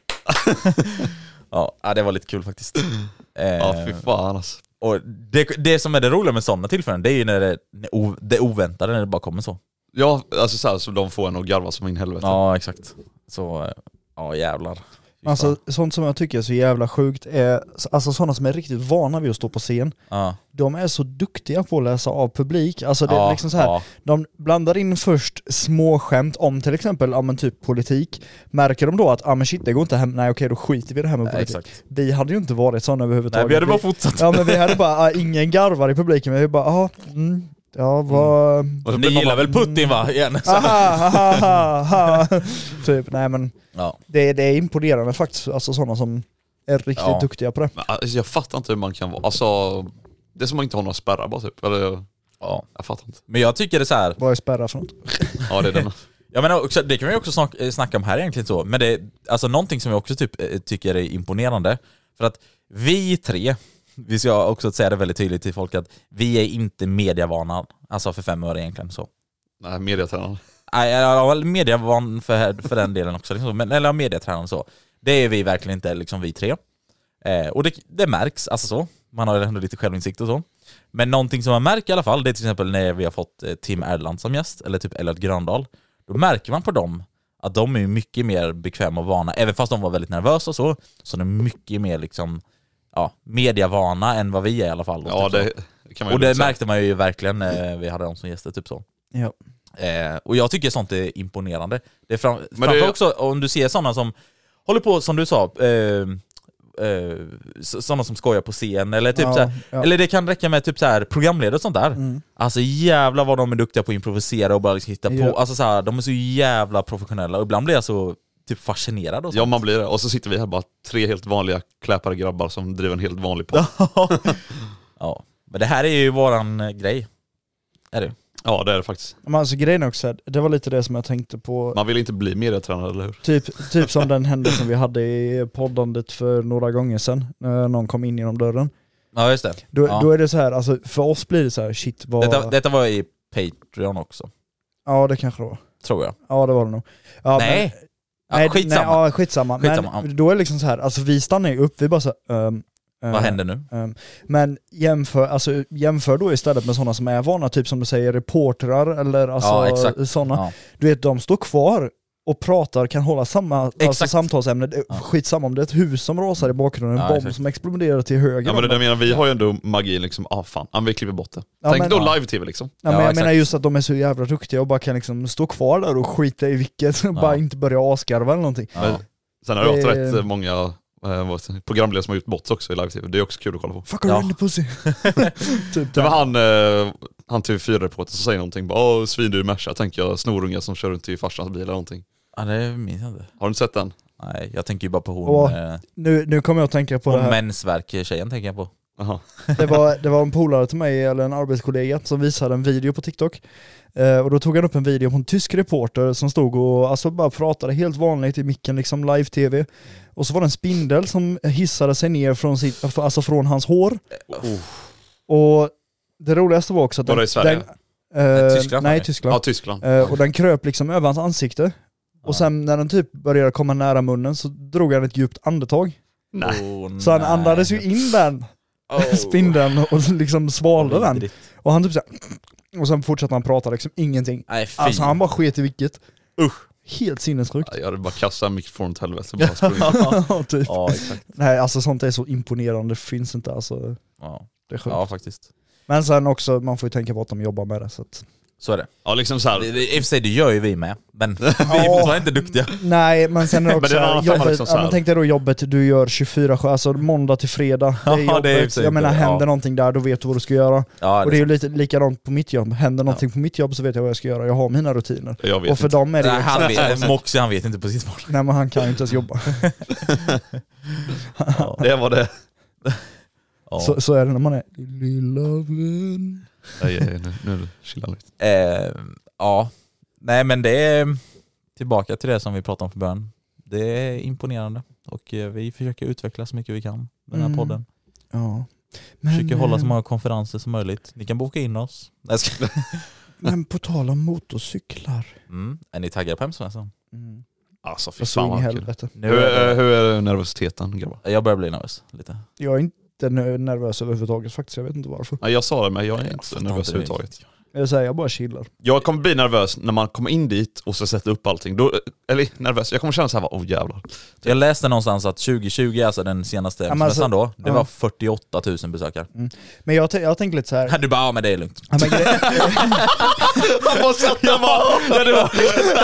ja, det var lite kul faktiskt. Ja, fy fan alltså. Och det, det som är det roliga med sådana tillfällen, det är ju när det, det oväntade, när det bara kommer så. Ja, alltså så här, så de får en att garva som in helvete. Ja, exakt. Så, ja jävlar. Alltså sånt som jag tycker är så jävla sjukt är alltså sådana som är riktigt vana vid att stå på scen. Ja. De är så duktiga på att läsa av publik. Alltså det är ja, liksom så här. Ja. De blandar in först små skämt om till exempel ja, men typ politik. Märker de då att ah, men shit, det går inte hem. Nej okej, då skiter vi det här med politik. Ja, exakt. Vi hade ju inte varit sådana överhuvudtaget. Nej, vi hade bara fortsatt. Ja men vi hade bara ah, ingen garvar i publiken. Men vi bara ah, mm, ja vad... Mm. Ni gillar väl Putin va? Igen. Aha, aha, aha, aha. Typ, nej men ja. det, det är imponerande faktiskt. Alltså sådana som är riktigt ja. duktiga på det. Men, alltså, jag fattar inte hur man kan vara. Alltså, det är som man inte har några spärrar bara typ. Eller, ja. Jag fattar inte. Men jag tycker det är så här. Vad är spärrar för något? Ja, det är den. Jag menar också, det kan vi också snacka, snacka om här egentligen så. Men det är alltså någonting som jag också typ tycker är imponerande. För att vi tre, vi ska också säga det väldigt tydligt till folk att vi är inte mediavana. Alltså för fem år egentligen så. Nej, mediatränaren. Nej, jag medievan för, för den delen också. Liksom. Men, eller mediatränaren så. Det är vi verkligen inte, liksom vi tre. Eh, och det, det märks, alltså så. Man har ändå lite självinsikt och så. Men någonting som man märker i alla fall, det är till exempel när vi har fått eh, Tim Erland som gäst, eller typ Elliot Gröndal. Då märker man på dem att de är mycket mer bekväma och vana. Även fast de var väldigt nervösa och så, så de är mycket mer liksom, ja, mediavana än vad vi är i alla fall. Ja, typ det kan man ju och det säga. märkte man ju verkligen när vi hade dem som gäster, typ så. Ja. Eh, och jag tycker sånt är imponerande. Det är fram, Men framför det... också om du ser sådana som håller på, som du sa, eh, eh, sådana som skojar på scen eller typ ja, så här, ja. eller det kan räcka med typ så här programledare och sånt där. Mm. Alltså jävla vad de är duktiga på att improvisera och bara liksom hitta Ja. på. Alltså så här, de är så jävla professionella och ibland blir jag så typ fascinerad och sånt. Ja, man blir det. Och så sitter vi här bara tre helt vanliga kläpare grabbar som driver en helt vanlig podd. Ja, men det här är ju våran eh, grej. Är det? Ja, det är det faktiskt. Men alltså grejen är också, det var lite det som jag tänkte på. Man vill inte bli medietränare, eller hur? Typ, typ som den händelsen vi hade i poddandet för några gånger sedan, när någon kom in genom dörren. Ja, just det. Då, ja. då är det så här, alltså för oss blir det så här, shit vad... Detta, detta var i Patreon också, Ja, det kanske det var. tror jag. Ja, det var det nog. Ja, Nej. Men, Ja, nej, skitsamma. Nej, ja, skitsamma. Skitsamma, Men ja. då är det liksom så här, alltså vi stannar ju upp, vi bara så här, um, Vad händer nu? Um, men jämför, alltså, jämför då istället med sådana som är vana, typ som du säger, reportrar eller alltså, Ja, exakt. sådana. Ja. Du vet, de står kvar och pratar, kan hålla samma alltså, Exakt. samtalsämne. Ja. Skitsamma om det är ett hus som rasar i bakgrunden, en Ja, bomb exakt. som exploderar till höger. Ja, men det om där dem. menar vi har ju ändå magin liksom, ah fan, ah, vi klipper bort det. Ja, Tänk men- då ja. live-tv liksom. Ja, men Ja, jag exakt. menar just att de är så jävla duktiga och bara kan liksom stå kvar där och skita i vilket, bara inte börja asgarva eller någonting. Ja. Men sen har jag haft Det- rätt många eh, vad säger jag, programledare som har gjort bots också i live-tv. Det är också kul att kolla på. Fuck her Ja. in the pussy. typ Det var det. han, eh, han T V fyra-reporter som säger någonting, bara åh svindyr Merca, tänker jag, snorungar som kör runt i farsans bil eller någonting. Ja, det minns jag inte. Har du inte sett den? Nej, jag tänker ju bara på hon, Och- eh, Nu, nu kommer jag att tänka på det hon här. mensvärk-tjejen tänker jag på. Aha. Det var, det var en polare till mig, eller en arbetskollega, som visade en video på TikTok. Eh, och då tog han upp en video på en tysk reporter som stod och alltså, bara pratade helt vanligt i micken, liksom live-tv. Och så var det en spindel som hissade sig ner från, sitt, alltså från hans hår. Oh. Och det roligaste var också att Var det i Sverige? Den, eh, Tyskland, nej, var det? Tyskland. Ja, Tyskland. Eh, och den kröp liksom över hans ansikte. Ja. Och sen när den typ började komma nära munnen så drog han ett djupt andetag. Nej. Oh, Så han nej. andades ju in den Oh. spindeln och liksom svalde den. Vidrigt. Och han typ såhär Och sen fortsatte han prata liksom ingenting. Nej, fy. Alltså han bara sket i vilket. Usch. Helt sinnessjukt. Jag hade bara kastat mikrofonen till helvete. Bara sprungit. Ja, typ. Ja, exakt. Nej, alltså sånt är så imponerande. Det finns inte, alltså. Ja, Det är sjukt. ja faktiskt. Men sen också, man får ju tänka på att de jobbar med det. Så att... Så är det. Ja, liksom så här. I och för sig, det gör ju vi med. Men vi är fortfarande inte duktiga. Nej, men sen är det också Men det är en annan jobbet, femma liksom så ja, här. men tänk dig då jobbet du gör tjugofyra sju, alltså måndag till fredag. Det är Ja, jobbet. det är i och för sig Jag menar, inte- händer ja. någonting där, då vet du vad du ska göra. Ja, Och det är ju lite likadant på mitt jobb. Händer någonting Ja. på mitt jobb så vet jag vad jag ska göra. Jag har mina rutiner. Jag vet Och för inte. dem är det Nej, han exakt- vet, Moxie han vet inte precis vad. Nej, men han kan ju inte ens jobba. Det var det. Ja. Så, så är det när man är lilla vän. Nej, nej, nu, nu chillar lite. Eh, ja, nej men det är tillbaka till det som vi pratade om för början. Det är imponerande och eh, vi försöker utveckla så mycket vi kan med den här Mm. podden. Ja. Försöker hålla så eh, många konferenser som möjligt. Ni kan boka in oss. Jag ska... Men på tal om motorcyklar. mm. Är ni taggade på Hemsvensson? Mm. Alltså fy Jag så fan in i vad kul. helvete. Nu Hur, är är, det... hur är nervositeten grabbar? Jag börjar bli nervös lite. Jag är inte nervös överhuvudtaget faktiskt, jag vet inte varför. Nej, jag sa det, men jag är inte fattar nervös inte det. överhuvudtaget. Jag säger, jag bara chillar. Jag kommer bli nervös när man kommer in dit och så sätter upp allting. Då, eller nervös, jag kommer känna så här, åh oh, jävlar. Jag läste någonstans att tjugo tjugo, alltså den senaste Ja, men Hemsvensson alltså- då, det ja. var fyrtioåtta tusen besökare. Men jag, t- jag tänker lite så här. Du bara, ja men det är lugnt. Ja, men gre- Han bara satt där bara, ja, det var...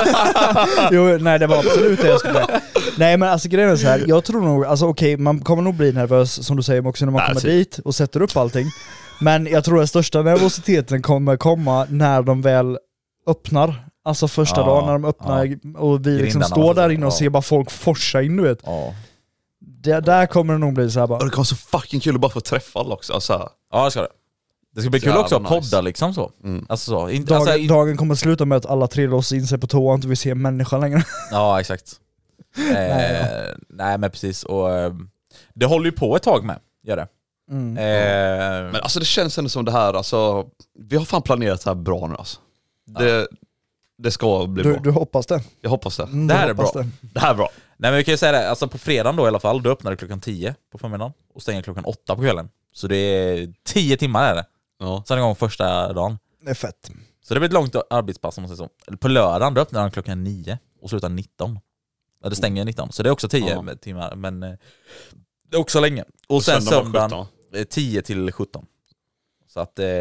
jo, nej det var absolut det jag skulle. Nej men alltså grejen är så här. Jag tror nog, alltså okej, man kommer nog bli nervös som du säger också när man Nej, kommer alltså- dit och sätter upp allting. Men jag tror den största nervositeten kommer komma när de väl öppnar. Alltså första Ja, dagen när de öppnar och vi liksom Grindarna står och så, där inne och ja. ser bara folk forsa in, du vet. Ja. Det, där kommer det nog bli så här bara. Och det kommer så fucking kul att bara få träffa alla också. Alltså, Ja det ska det. Det ska bli kul Jävla också att podda nice. liksom så. Mm. Alltså så. In, Dagen, alltså, in, dagen kommer sluta med att alla tre låser in sig på toa och inte vill se en människa längre. ja exakt. Eh, Nej, nej men precis. Och, eh, det håller ju på ett tag med, gör det. Mm. Eh, men alltså det känns ändå som det här, alltså, vi har fan planerat det här bra nu alltså. Det, det ska bli Du, bra. du hoppas det? Jag hoppas det. Mm, Det du här är hoppas bra. det. Det här är bra. nej men vi kan ju säga det, alltså på fredagen då i alla fall, då öppnar det klockan tio på förmiddagen och stänger klockan åtta på kvällen. Så det är tio timmar är det. Ja. Sen igång första dagen. Det är fett. Så det blir ett långt arbetspass om man säger så. Eller på lördagen då öppnar de klockan nio och slutar nitton. Ja, det stänger nitton. Så det är också tio Ja. med timmar. Men eh, det är också länge. Och, Och sen söndag var söndagen sjutton. eh, tio till sjutton. Så att eh,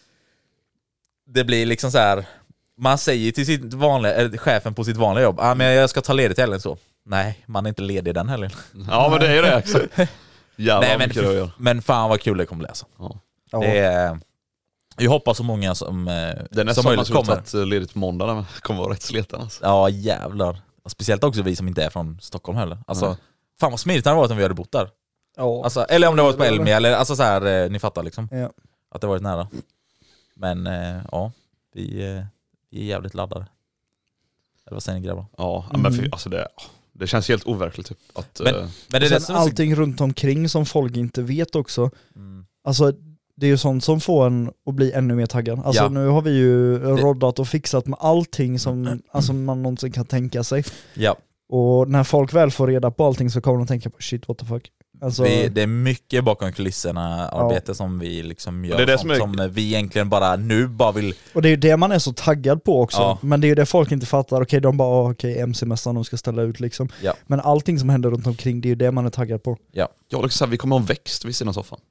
det blir liksom så här. Man säger till sitt vanliga, eller chefen på sitt vanliga jobb, ah, men jag ska ta ledigt till helgen så. Nej, man är inte ledig den helgen. Ja men det är ju det. Exakt. Jävlar Nej, men, mycket att göra. men fan vad kul det kommer bli alltså. Ja. Ja. Det är, jag hoppas så många som, eh, Det är som nästan man möjligt skulle kommer. tagit ledigt på måndag när man kommer vara rätt sleten alltså. Ja jävlar. Och speciellt också vi som inte är från Stockholm heller. Alltså, Nej. fan vad smidigt det hade varit om vi hade bott där. Ja. Alltså, eller om det varit på Elmia, eller alltså så här, eh, ni fattar liksom. Ja. Att det varit nära. Men eh, ja, vi, eh, vi är jävligt laddade. Eller vad säger ni grabbar? Ja, men för, alltså det, det känns helt overkligt typ. Att, Men, eh, men det är Och det sen som är så... allting runt omkring som folk inte vet också. Mm. Alltså det är ju sånt som får en att bli ännu mer taggad. Alltså Ja. nu har vi ju roddat och fixat med allting som alltså, man någonsin kan tänka sig. Ja, Och när folk väl får reda på allting så kommer de tänka på shit what the fuck. Alltså, vi, det är mycket bakom kulisserna arbete som vi liksom gör. Det är det sånt som är- som vi egentligen bara nu bara vill... och det är ju det man är så taggad på också. Ja. Men det är ju det folk inte fattar. Okej, de bara ah, okej, M C-mästaren de ska ställa ut liksom. Ja. Men allting som händer runt omkring, det är ju det man är taggad på. Ja. jag liksom, så här, vi kommer ha en växt vid sidan av soffan.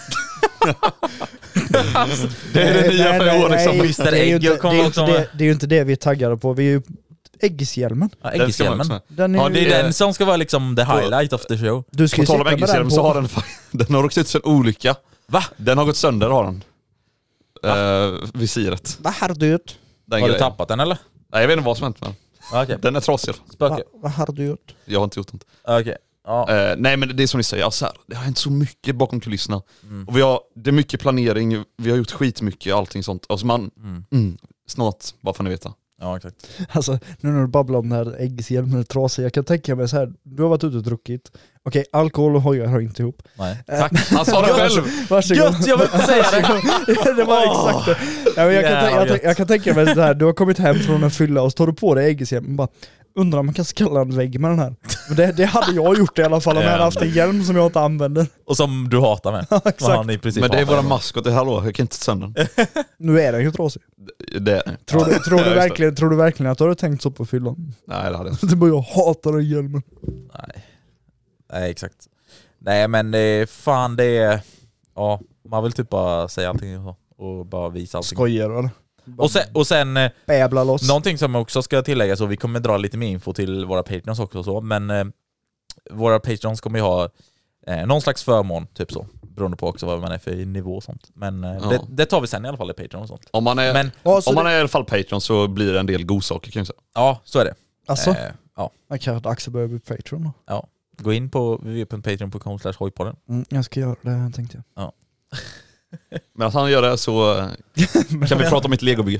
Det är det Nej, nya nej, för nej, i år liksom. nej, Mister det är ju Egg inte, kommer det är också inte det, med. det är ju inte det vi är taggade på. Vi är ju äggshjälmen. Ja, Den ska man äggshjälmen. också med. Den är Ja, ju, det är Eh, den som ska vara liksom the highlight of the show. du ska På ju tal sitta om med den äggshjälm på. så har den, den har råkat ut för en olycka. Va? Den har gått sönder har den. Uh, visiret. Vad har du gjort? Den Har du grejen. tappat den eller? Nej jag vet inte vad som hänt men Ja, okej. den är trasig i alla fall. Spöke. Va, vad har du gjort? Jag har inte gjort något. Okej. Ja. Eh, nej men det är som ni säger, alltså, här, det har hänt så mycket bakom kulisserna. Mm. Och vi har, det är mycket planering, vi har gjort skitmycket, allting sånt. Alltså man, Mm. mm, snart, bara får ni veta. Ja, exakt. Alltså, nu när du babblar om den här äggshjälmen är trasig, jag kan tänka mig så här. Du har varit ute och druckit. Okej, alkohol och hojar hör inte ihop. Nej. Tack. Han sa det själv! Varsågod. Gött, jag vill inte säga det. Det var exakt det. Ja, men jag, kan, Jävlar, jag, gött. jag kan tänka mig så här. Du har kommit hem från en fylla och så tar du på dig äggshjälmen och bara undrar om man kan skalla en vägg med den här. Det, det hade jag gjort i alla fall om jag hade haft en hjälm som jag inte använder. Och som du hatar med. Ja, exakt. Han i princip Men det är hatar våra med. maskot, det är hallå, jag kan inte ta sönder den. Nu är den ju trasig. Det, Tror, du, tror, du Ja, verkligen, tror du verkligen att du hade tänkt så på fyllan? Nej, det hade jag inte. Det bara, jag hatar den hjälmen. Nej. Nej, exakt. Nej, men det är fan det är... Ja, man vill typ bara säga allting och, så, och bara visa allting. Skojar du eller? Och sen, och sen eh, Bäbla loss. någonting som också ska tilläggas, så vi kommer dra lite mer info till våra Patreons också och så, men eh, våra Patreons kommer ju ha eh, någon slags förmån, typ så, beroende på också vad man är för nivå och sånt. Men eh, Ja. det, det tar vi sen i alla fall i Patreon och sånt. Om man är, Men Ja, så om man det- är i alla fall Patreon så blir det en del godsaker kan jag säga. ja, så är det. Alltså, Eh, ja, jag kanske dags att börja bli Patreon då. ja. Gå in på w w w punkt patreon punkt com slash hojpodden. Mm, jag ska göra det, tänkte jag. Men att han gör det så eh, kan vi prata om mitt legobygge.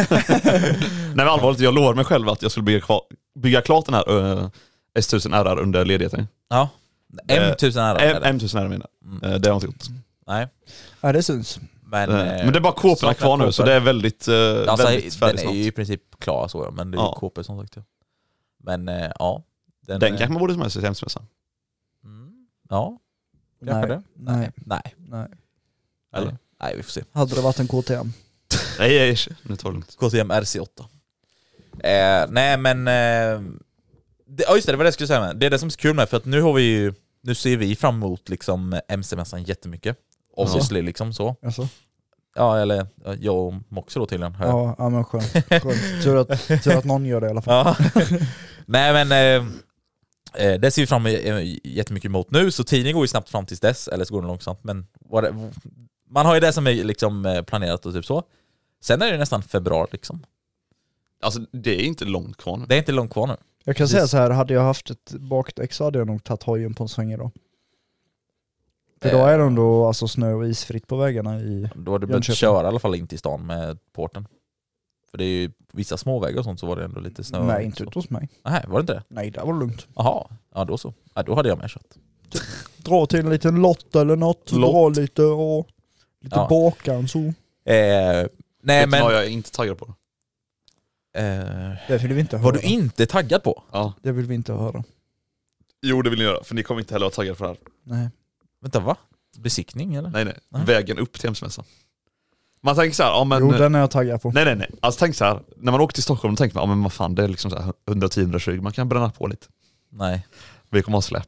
Nej men allvarligt, jag lovar mig själv att jag skulle bygga, kvar, bygga klart den här uh, S tusen R R under ledigheten. Ja. M tusen är M- M tusen R R menar Mm. jag. Eh, Det har jag inte gjort. Nej. Ja, det syns. Men, Eh, eh, Men det är bara kåporna saknar kvar nu, kåpor. så det är väldigt, uh, Alltså, väldigt den färdigt är snart. ju i princip klar så, ja, men det är ju Ja. K P som sagt. Ja. Men eh, ja. Den, Den eh, kanske man borde ta med sig till hemsmässan. mm, ja, kanske Nej, det. nej, Nej. nej. Eller? Nej, vi får se. Hade det varit en K T M? Nej, nej, nu tar det lugnt. K T M R C åtta. Eh, nej men... Eh, det, ja just det, det var det jag skulle säga med. Det är det som är så kul med, för att nu har vi ju... Nu ser vi fram emot liksom M C-mässan jättemycket. Obviously liksom så. Alltså. Ja, eller ja, jag och Moxie då tydligen. hör jag. Ja, ja, men skönt. skönt. Tur, att, tur att någon gör det i alla fall. Ja. Nej men eh, eh, det ser vi fram emot jättemycket emot nu, så tiden går ju snabbt fram tills dess, eller så går det långsamt, men vad det, man har ju det som är liksom eh, planerat och typ så. Sen är det nästan februari liksom. Alltså det är inte långt kvar nu. Det är inte långt kvar nu. Jag kan Precis. säga så här, hade jag haft ett bakdäck så hade jag nog tagit hojen på en sväng idag. För då Eh. är det ändå alltså, snö och isfritt på vägarna i... Då hade du behövt Jönköping. köra i alla fall in till stan med porten. För det är ju vissa småvägar och sånt, så var det ändå lite snö. Nej, inte så. ut hos mig. Nej, var det inte det? Nej, det var lugnt. Jaha, ja då så. Ja, då hade jag med kött. Dra till en liten lott eller något. Lott. Dra lite och... Lite Ja. bakan så. Eh, nej Vet du men... vad jag är inte taggad på? Eh, Det vill vi inte höra. var du inte taggad på? Ja. Det vill vi inte höra. Jo, det vill ni göra, för ni kommer inte heller vara taggade för det här. Nej. Vänta, va? Besiktning eller? Nej, nej. Nej. Vägen upp till hemsmässan. Man tänker så här, ja men... Jo, den är jag taggad på. Nej, nej, nej. Alltså tänk så här, när man åker till Stockholm, då tänker man, ja men vad fan, det är liksom så här hundratio till hundratjugo, man kan bränna på lite. Nej. Vi kommer ha släpp.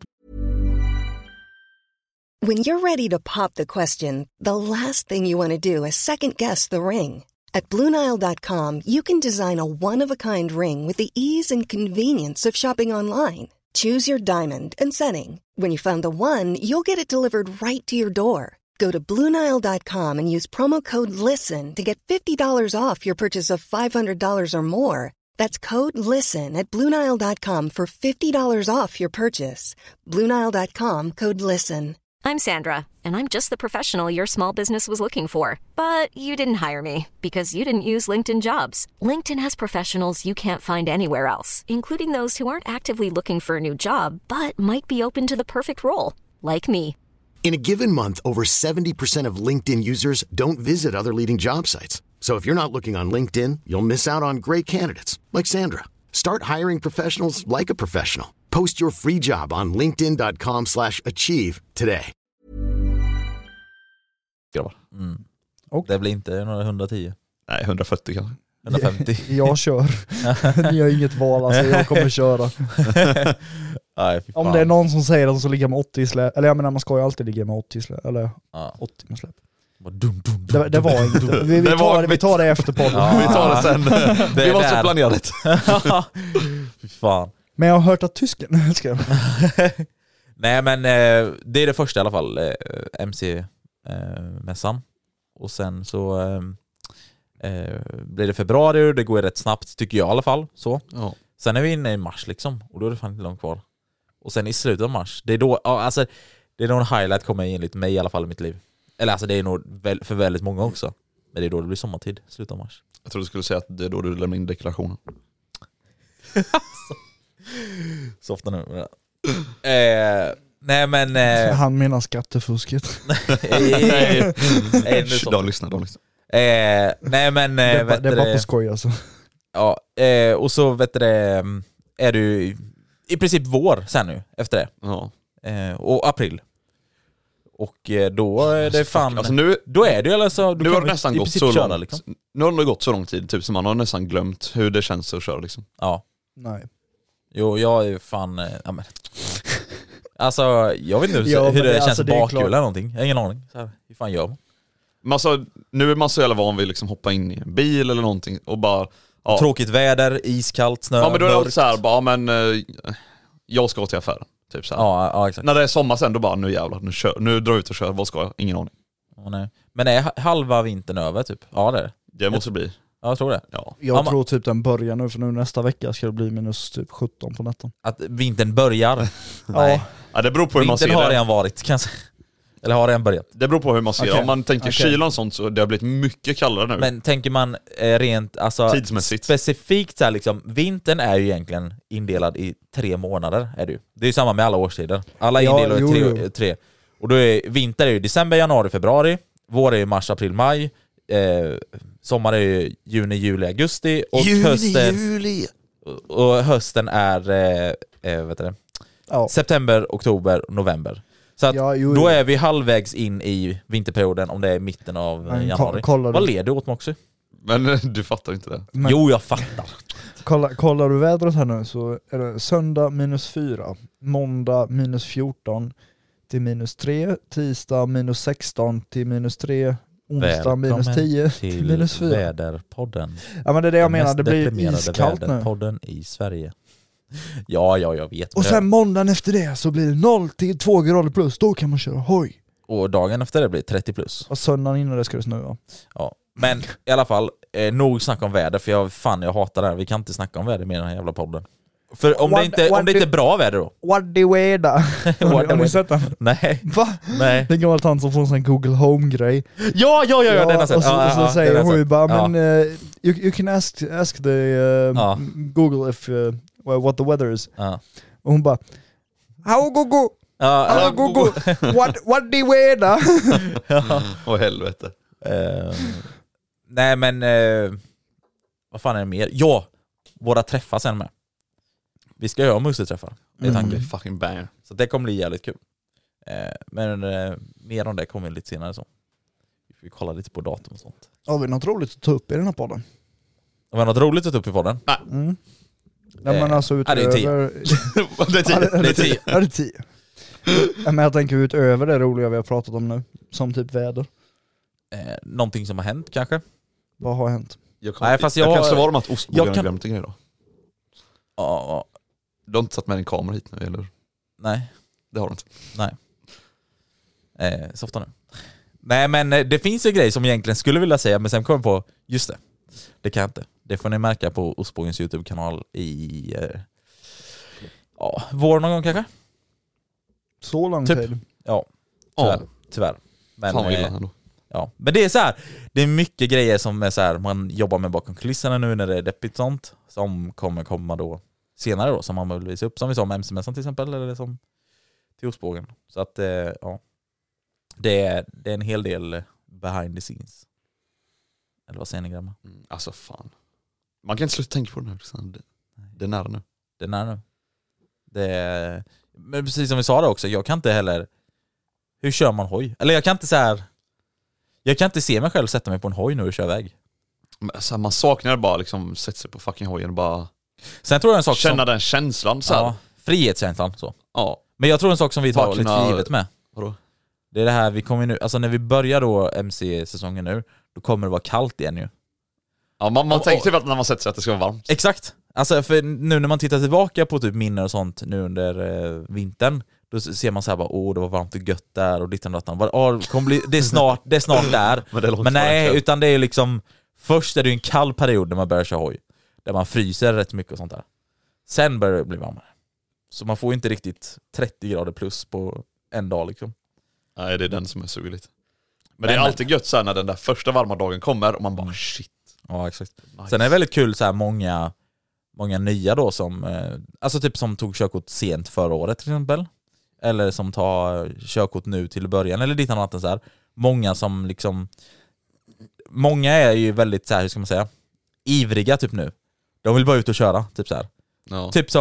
When you're ready to pop the question, the last thing you want to do is second-guess the ring. At Blue Nile dot com, you can design a one-of-a-kind ring with the ease and convenience of shopping online. Choose your diamond and setting. When you find the one, you'll get it delivered right to your door. Go to Blue Nile dot com and use promo code LISTEN to get fifty dollars off your purchase of five hundred dollars or more. That's code LISTEN at Blue Nile dot com for fifty dollars off your purchase. Blue Nile dot com, code LISTEN. I'm Sandra, and I'm just the professional your small business was looking for. But you didn't hire me because you didn't use LinkedIn Jobs. LinkedIn has professionals you can't find anywhere else, including those who aren't actively looking for a new job, but might be open to the perfect role, like me. In a given month, over seventy percent of LinkedIn users don't visit other leading job sites. So if you're not looking on LinkedIn, you'll miss out on great candidates like Sandra. Start hiring professionals like a professional. Post your free job on linkedin dot com slash achieve today. Grabbar. Mm. Och? Det blir inte några hundratio. Nej, hundrafyrtio kanske. hundrafemtio. Jag kör. Ni har inget val, alltså jag kommer köra. Nej, fy Om fan. det är någon som säger att de ska ligga med åttio i släp, eller jag menar man ska ju alltid ligga med åttio i släp, eller Ja. åttio med släp. Bara dum, dum, dum, Det, det var inget. Vi, vi, Det var- tar, vi tar det efter podden. Ja. Vi tar det sen. Det Vi är måste där. planera det. Fy fan. Men jag har hört att tysken ska jag. Nej men eh, det är det första i alla fall, eh, M C-mässan. Eh, och sen så eh, eh, blir det februari och det går rätt snabbt tycker jag i alla fall. Så. Ja. Sen är vi inne i mars liksom, och då är det fan inte långt kvar. Och sen i slutet av mars, det är då, ja, alltså, det är nog en highlight kommer enligt mig i alla fall i mitt liv. Eller alltså det är nog väl, för väldigt många också. Men det är då det blir sommartid, slutet av mars. Jag tror du skulle säga att det är då du lämnar in deklarationen. Så ofta nu. eh, nej men... Eh, Han menar skattefusket. nej, nej, nu så. De lyssnar, de lyssnar. Eh, nej men... Det Eh, är bara, vet det är du bara det, på skoj alltså. ja, eh, och så vet du det, är du i princip vår sen nu efter det. Ja. Eh, och april. Och eh, då är det fan... Alltså nu, då är det ju alltså... Nu har det nästan gått så köra, långt. Liksom. Nu har det gått så lång tid typ som man har nästan glömt hur det känns att köra liksom. Ja. Nej. Jo, jag är ju fan... Eh, ja, men. Alltså, jag vet inte hur, ja, hur det, det känns alltså, bakhjul eller någonting. Jag har ingen aning. Så här, hur fan gör man? Men alltså, nu är man så jävla van vid liksom hoppa in i en bil eller någonting och bara... Ja. Tråkigt väder, iskallt, snö, Ja, men då är det mörkt. alltid så här, bara, men eh, jag ska till affären. Typ så här. Ja, ja, exakt. När det är sommar sen, då bara, nu jävlar, nu, kör, nu drar jag ut och kör, vad ska jag? Ingen aning. Ja, nej. Men är halva vintern över typ? Ja, det är det. Det måste jag... bli. Ja, jag tror det. Ja. Jag ja, tror typ den börjar nu, för nu nästa vecka ska det bli minus typ sjutton på natten. Att vintern börjar? Nej. Ja, det beror på hur man ser vintern det. har redan varit, kanske. Eller har redan börjat. Det beror på hur man ser det. Okay. Om man tänker okay. kylan och sånt, så det har blivit mycket kallare nu. Men tänker man eh, rent alltså, tidsmässigt specifikt så här, liksom, vintern är ju egentligen indelad i tre månader. Är det ju. Det är ju samma med alla årstider. Alla är ja, indelade i tre, jo. tre. Och då är vinter är ju december, januari, februari. Vår är ju mars, april, maj. Eh, sommar är ju juni, juli, augusti. Och juni, hösten, juli. Och hösten är eh, eh, vet du, ja. september, oktober, november. Så att ja, jo, då jo. är vi halvvägs in i vinterperioden om det är mitten av Men, januari. kolla Vad du. leder åt mig också? Men du fattar inte det. Men, Jo, jag fattar. kolla, kollar du vädret här nu så är det söndag minus fyra, måndag minus fjorton till minus tre, tisdag minus sexton till minus tre, onsdag minus tio till, till minus fyra. Väderpodden. Ja, men det är det jag Den menar, mest det blir deprimerade iskallt nu. Väderpodden i Sverige. Ja, ja, jag vet. Och sen måndagen efter det så blir det noll till två grader plus, då kan man köra hoj. Och dagen efter det blir trettio plus. Och söndagen innan det ska det snöa. Ja. Men i alla fall, eh, nog snacka om väder, för jag, fan, jag hatar det här. Vi kan inte snacka om väder med den här jävla podden. För om What- det inte, what om det do- inte är bra väder då? What the weather? Har ni- har ni sett den? Nej. Va? Nej. Det är en gammal tant som får en sån här Google Home-grej. Ja, ja, ja, ja, den har sett. och så, Ja, och så ja, ja, säger den har hon ju sett. bara, Ja. men uh, you, you can ask, ask the uh, Ja. Google if uh, well, what the weather is. Ja. Och hon bara, how go go, Ja, how ja. go go, what, what the weather? Åh helvete. Eh, nej men eh, vad fan är det mer? Ja, våra träffar sen med. Vi ska göra museträffar. Det är Det tanken. är fucking banger. Så det kommer bli jävligt kul. Eh, men eh, mer om det kommer lite senare så. Vi får kolla lite på datum och sånt. Har vi något roligt att ta upp i den här podden? Det var något roligt att ta upp i podden. Mm. Ja, Eh, men alltså ja, det är tio. utöver... Det är tio. Det är tio. Ja, det är tio. Ja, men jag tänker utöver det roliga vi har pratat om nu, som typ väder. Eh, någonting som har hänt kanske? Vad har hänt? Jag kan, Nej, fast jag, jag- kan slå vad om att ostbågen jag kan- har glömt en grej då. Ja, Du har inte satt med din kamera hit nu, eller? nej. Det har du inte. Nej. Eh, softa nu. Nej men eh, det finns en grej som jag egentligen skulle vilja säga, men sen kom jag på, just det. Det kan jag inte. Det får ni märka på Ostbågens YouTube-kanal i eh, ja, vår någon gång kanske? Så lång Typ. tid? Ja, tyvärr. Ja. tyvärr. Men, Fan vad illa eh, ändå. ja. Men det är så här, det är mycket grejer som är så här, man jobbar med bakom kulisserna nu när det är deppigt sånt, som kommer komma då senare då, som man vill visa upp, som vi sa med M C-mässan till exempel, eller som till Ostbågen. Så att eh, ja, det är, det är en hel del behind the scenes. Eller vad säger ni grabbar? Mm, alltså fan. Man kan inte sluta tänka på det nu. liksom. Det, det är nära nu. Det är nära nu. Det är, men precis som vi sa det också, jag kan inte heller, hur kör man hoj? Eller jag kan inte så här, jag kan inte se mig själv sätta mig på en hoj nu och köra iväg. Men, så här, man saknar bara liksom sätta sig på fucking hojen och bara Sen tror jag en sak känna som, den känslan så här. ja, frihetskänslan så. Ja. Men jag tror en sak som vi tar Bara lite kunna- för givet med. Vadå? Det är det här, vi kommer nu, alltså när vi börjar då M C-säsongen nu, då kommer det vara kallt igen ju. Ja, man, man Och- tänker och- typ att när man sätter sig att det ska vara varmt. Exakt. Alltså för nu när man tittar tillbaka på typ minnen och sånt nu under eh, vintern, då ser man så här bara, åh det var varmt och gött där och dittan och dattan. Åh, det kommer bli, det är snart, det är snart där. Men, det låter Men bara nej, kul. utan det är liksom, först är det ju en kall period när man börjar köra hoj, där man fryser rätt mycket och sånt där. Sen börjar det bli varmare. Så man får inte riktigt trettio grader plus på en dag liksom. Nej, det är den som är sugligt. Men, Men- det är alltid gött så här när den där första varma dagen kommer och man bara shit. Ja, exakt. Nice. Sen är det väldigt kul så här många, många nya då som, eh, alltså typ som tog körkort sent förra året till exempel. Eller som tar körkort nu till början, eller dittan och natten så här. Många som liksom, många är ju väldigt så här, hur ska man säga, ivriga typ nu. De vill bara ut och köra, typ så här. Ja. Typ som,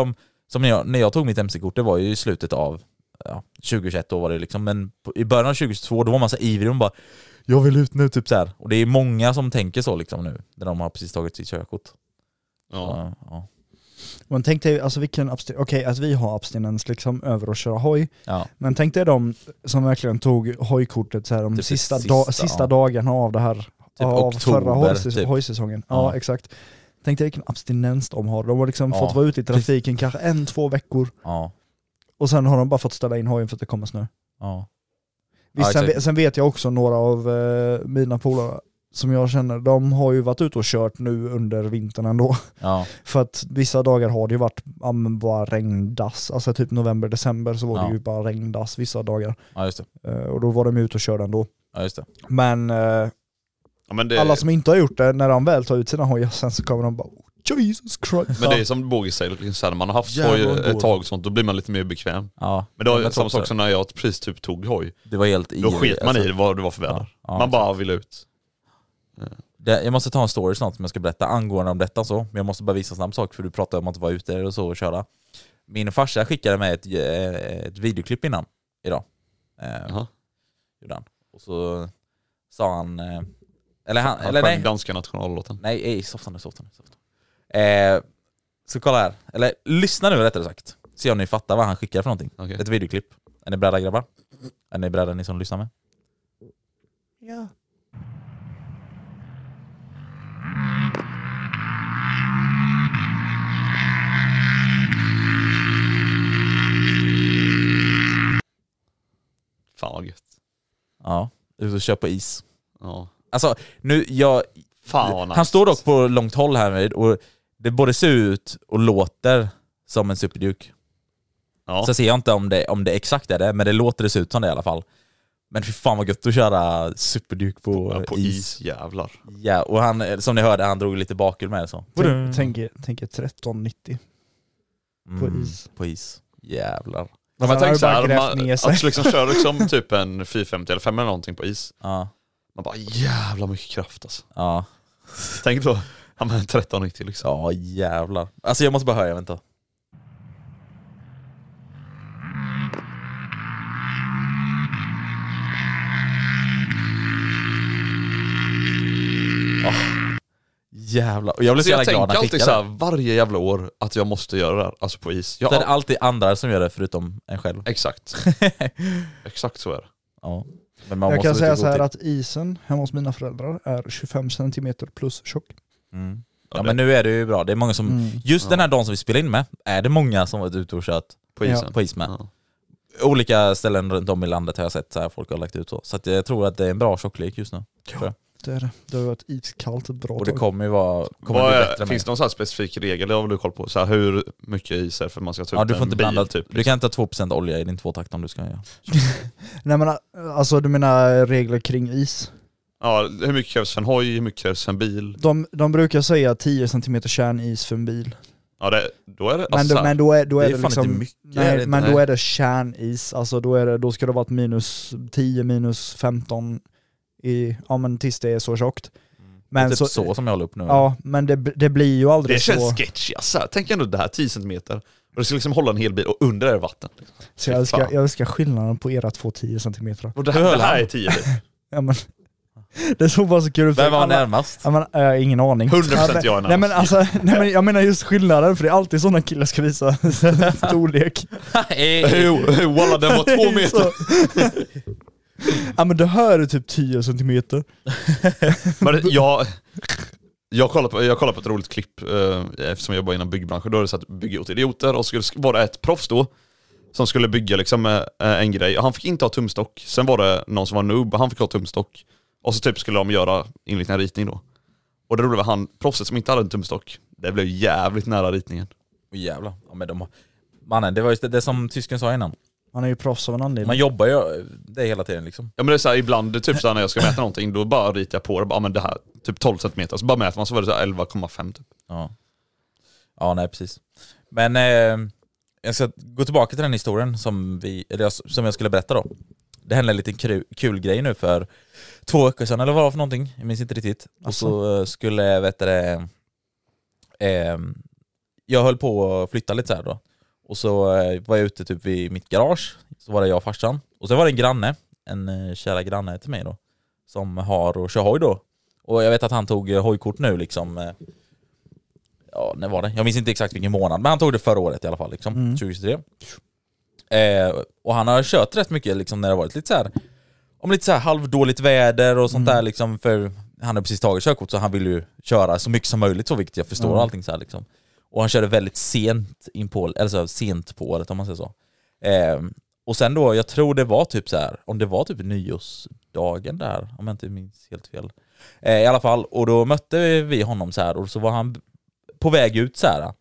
som när jag, när jag tog mitt M C-kort, det var ju i slutet av ja, tjugohundratjugoett då var det liksom, men på, i början av tjugohundratjugotvå då var man så ivrig och bara jag vill ut nu typ så här. Och det är många som tänker så liksom nu när de har precis tagit sitt körkort. Ja. Så, ja. Men tänk dig, alltså vilken abstin- okej, okay, att vi har abstinens liksom över att köra hoj. Ja. Men tänk dig de som verkligen tog hojkortet så här de typ sista, sista, da- sista ja. dagarna av det här Typ av oktober, förra hojsäs- typ. hojsäsongen. Ja. Ja. exakt. Tänk dig vilken abstinens de har. De har liksom Ja. fått vara ute i trafiken kanske en, två veckor. Ja. Och sen har de bara fått ställa in hojen för att det kommer snö. Ja. Visst, Ja, sen, ve- sen vet jag också några av eh, mina polare som jag känner, de har ju varit ute och kört nu under vintern ändå. Ja. För att vissa dagar har det ju varit ja, men bara regndass. Alltså typ november, december så var Ja. det ju bara regndass vissa dagar. Ja, just det. Eh, och då var de ute och körde ändå. Ja, just det. Men, eh, Ja, men det, alla som inte har gjort det, när de väl tar ut sina hojar sen så kommer de bara Jesus Christ. men det är som Båge säger, liksom, så här, när man har haft Jävlar, hoj ändå. ett tag och sånt, då blir man lite mer bekväm. Ja. Men då Ja, är jag samma tror sak som när jag precis typ tog hoj. det var helt i Då sket man alltså, i vad det var för väder. Ja, ja, man bara vill ut. Det, jag måste ta en story snart som jag ska berätta angående om detta så. Men jag måste bara visa snabb sak för du pratade om att vara ute och så och köra. Min farsa skickade mig ett, ett videoklipp innan idag. Jaha. Eh, och så sa han... Eh, eller han... Han eller sjöng nej. danska nationallåten. Nej, ej, softa nu, softa nu. Softa. Eh, så kolla här. Eller lyssna nu rättare sagt. Se om ni fattar vad han skickar för någonting. Okay. Ett videoklipp. Är ni beredda grabbar? Är ni beredda ni som lyssnar med? Ja. Fan vad gött. Ja, ut och kör på is. Ja. Alltså, nu, jag... Fan vad nice. Han står dock på långt håll här med och det både ser ut och låter som en Superduke. Ja. Så ser jag inte om det, om det exakt är det, men det låter det se ut som det i alla fall. Men fy fan vad gött att köra Superduke på, Ja, på is. is, jävlar. Ja, och han, som ni hörde, han drog lite bakhjul med det så. Tänk, tänk, er- tänk er tretton nittio. på Mm, is. På is. Jävlar. Ja, Sen men har tänk du så bara här, grävt man, ner sig. att liksom köra liksom typ en fyrahundrafemtio eller fem eller någonting på is. Ja. Man bara jävla mycket kraft alltså. Ja. Tänk då, ja men tretton nittio liksom. Ja, jävlar. Alltså jag måste bara höra, vänta. Oh, jävlar. Och jag blev så Så jag jävla glad tänker när han alltid skickade så här, det. varje jävla år att jag måste göra det här, alltså på is. Jag, Så är det alltid andra som gör det förutom en själv. Exakt. Exakt så är det. Ja. Men man Jag måste kan lite säga gå så här till. att isen hemma hos mina föräldrar är tjugofem centimeter plus tjock. Mm. Ja, Ja, det- men nu är det ju bra. Det är många som... Mm. Just Ja. den här dagen som vi spelar in med, är det många som varit ute och kört På isen. på is med. Ja. Olika ställen runt om i landet har jag sett så här, folk har lagt ut så. Så att jag tror att det är en bra tjocklek just nu. tror jag. Det är det. Det har varit iskallt ett bra Och det tag. kommer ju vara... Kommer Vad bli är, bättre finns med. det någon sån här specifik regel, det har väl du koll på? Så här, hur mycket is är det för att man ska ta Ja, ut du får en inte bil blanda... typ? Du kan inte ha två procent olja i din tvåtakt om du ska göra. Nej men alltså du menar regler kring is. Ja, hur mycket krävs för en hoj, hur mycket krävs för en bil? De, de brukar säga tio centimeter kärnis för en bil. Ja, det, då är det... Men, Alltså, då, men då är, då är Det det, är fan liksom... inte mycket, är det nej, inte? men Nej. då är det kärnis. Alltså då, är det, då ska det vara ett minus tio, minus femton i, ja men tills det är så tjockt. Men Men typ så, så, som jag håller upp nu. ja, men det, det blir ju aldrig det så. känns sketchy alltså. Tänk ändå det här, tio centimeter. Och det ska liksom hålla en hel bil och under är det vatten. Så jag älskar, jag älskar skillnaden på era två tio centimeter. Och det Hur här, höll det här han? är tio typ. Ja, men, det såg bara så kul ut. Vem var Alla- närmast? Ja, men, jag har ingen aning. hundra procent Ja, men- jag är nej, men närmast. alltså, nej men jag menar just skillnaden, för det är alltid sådana killar ska visa storlek. Jo, walla den var två meter. Så. Ja men det här är typ tio centimeter. Men det- jag, jag kollade på, jag kollade på ett roligt klipp eh, eftersom jag jobbar inom byggbranschen. Då är det så att bygga åt idioter och så skulle, var det ett proffs då som skulle bygga liksom eh, en grej. Och han fick inte ha tumstock. Sen var det någon som var noob och han fick ha tumstock. Och så typ skulle de göra enligt en ritning då. Och det roliga var han, proffset som inte hade en tumstock. Det blev jävligt nära ritningen. Åh jävlar. Ja, men de har... Mannen, det var just det, det som tysken sa innan. Han är ju proffs av en anledning. Man jobbar ju det hela tiden liksom. Ja men det är så här, ibland det är typ så här, när jag ska mäta någonting, då bara ritar jag på det. Bara, ja, men det här, typ tolv centimeter. Så bara mäter man, så var det så här elva komma fem typ. Ja. Ja, nej precis. Men eh, jag ska gå tillbaka till den historien som, vi, eller jag, som jag skulle berätta då. Det hände en liten kul, kul grej nu för två veckor sedan, eller vad det var för någonting. Jag minns inte riktigt. Och så eh, skulle, vet du det, eh, jag höll på att flytta lite så här då. Och så eh, var jag ute typ vid mitt garage. Så var det jag och farsan. Och så var det en granne, en eh, kära granne till mig då, som har och kör hoj då. Och jag vet att han tog eh, hojkort nu liksom. Eh, ja, när var det? Jag minns inte exakt vilken månad, men han tog det förra året i alla fall liksom, mm. tjugohundratjugotre. Eh, och han har kört rätt mycket liksom när det har varit lite så här, om lite så här halvdåligt väder och sånt mm. där liksom, för han har precis tagit körkort så han vill ju köra så mycket som möjligt, så vilket jag förstår mm. allting så här liksom. Och han körde väldigt sent in på, eller så sent på året om man säger så. Eh, och sen då, jag tror det var typ så här, om det var typ nyårsdagen där, om jag inte minns helt fel. Eh, I alla fall, och då mötte vi honom så här, och så var han på väg ut så här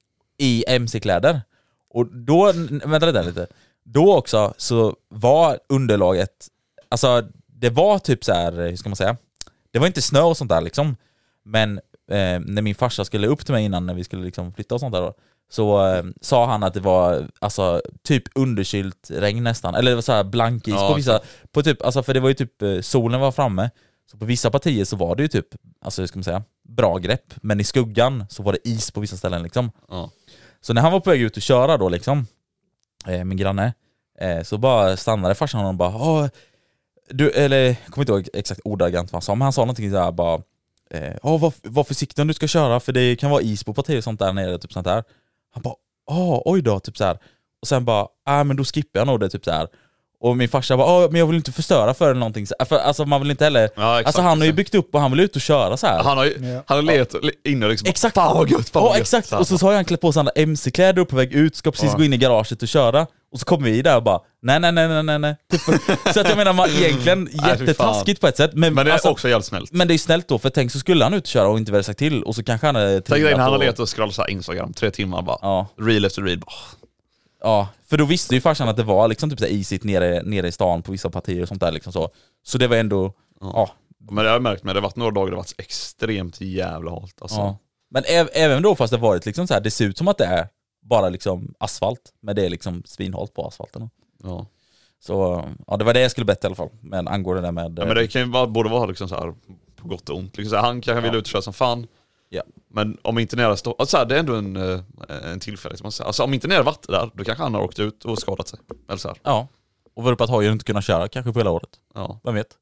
i M C-kläder. Och då, vänta lite, lite. Då också så var underlaget, alltså det var typ så här, hur ska man säga? Det var inte snö och sånt där liksom. Men eh, när min farsa skulle upp till mig innan när vi skulle liksom flytta och sånt där då, så eh, sa han att det var alltså typ underkylt regn nästan, eller det var så här blankis ja, på vissa på typ, alltså för det var ju typ eh, solen var framme, så på vissa partier så var det ju typ, alltså hur ska man säga, bra grepp, men i skuggan så var det is på vissa ställen liksom. Ja. Så när han var på väg ut och köra då liksom, eh, min granne, eh, så bara stannade farsan och bara, åh, du, eller jag kommer inte ihåg exakt ordagrant vad han sa, men han sa någonting så här bara, eh, åh, var, var försiktig om du ska köra, för det kan vara is på partier och sånt där nere, typ sånt där. Han bara, åh, oj då, typ så här. Och sen bara, äh, men då skippar jag nog det, typ så här. Och min farsa bara, åh, men jag vill inte förstöra för eller någonting. För, alltså man vill inte heller, ja, exakt, alltså han har ju byggt upp och han vill ut och köra så här. Han har ju, ja. han har letat in och liksom, exakt. Fan vad gött, fan vad ja, exakt. Och så har han klätt på sådana M C-kläder upp på väg ut, ska precis ja. gå in i garaget och köra. Och så kommer vi där och bara, nej, nej, nej, nej, nej, nej. Typ, så att jag menar, man egentligen jättetaskigt på ett sätt. Men, men det är alltså, också jävligt snällt. Men det är snällt då, för tänk så skulle han ut och köra och inte väl sagt till. Och så kanske han är tänk dig när han har letat och scrollat så här Instagram, tre timmar bara, ja. reel efter reel. Oh. Ja, för då visste ju farsan att det var liksom typ så isigt nere, nere i stan på vissa partier och sånt där liksom så. Så det var ändå, ja. ja. Men det har jag märkt med, det har varit några dagar det har varit extremt jävla halt alltså. Ja. Men äv, även då, fast det varit liksom så här, det ser ut som att det är bara liksom asfalt, men det är liksom svinhalt på asfalten. Ja. Så ja, det var det jag skulle betta i alla fall. Men angående det där med... Ja, men det kan ju vara, borde vara liksom så här på gott och ont. Liksom så här, han kanske vill ja. utköra som fan. Ja. Men om inte nära stå, alltså det är ändå en, en tillfälle som man säger. Alltså om inte nära vatten där, då kanske han har åkt ut och skadat sig. Eller så här. Ja. Och var på att hojen inte kunna köra kanske på hela året. Ja. Vem vet.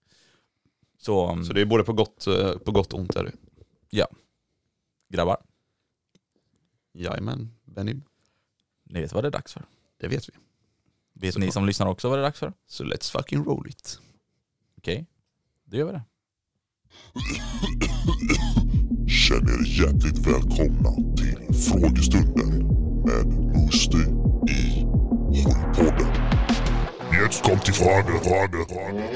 Så, um... så det är både på gott, på gott och ont är det. Ja. Grabbar. Jajamän, Benny. Ni vet vad det är dags för. Det vet vi. Vet så ni bra. som lyssnar också vad det är dags för? Så let's fucking roll it. Okej, okay. Då gör vi det. Känner er hjärtligt välkomna till frågestunden med Musti i Hojpodden. Jetzt kommt die Frage, Frage, Frage.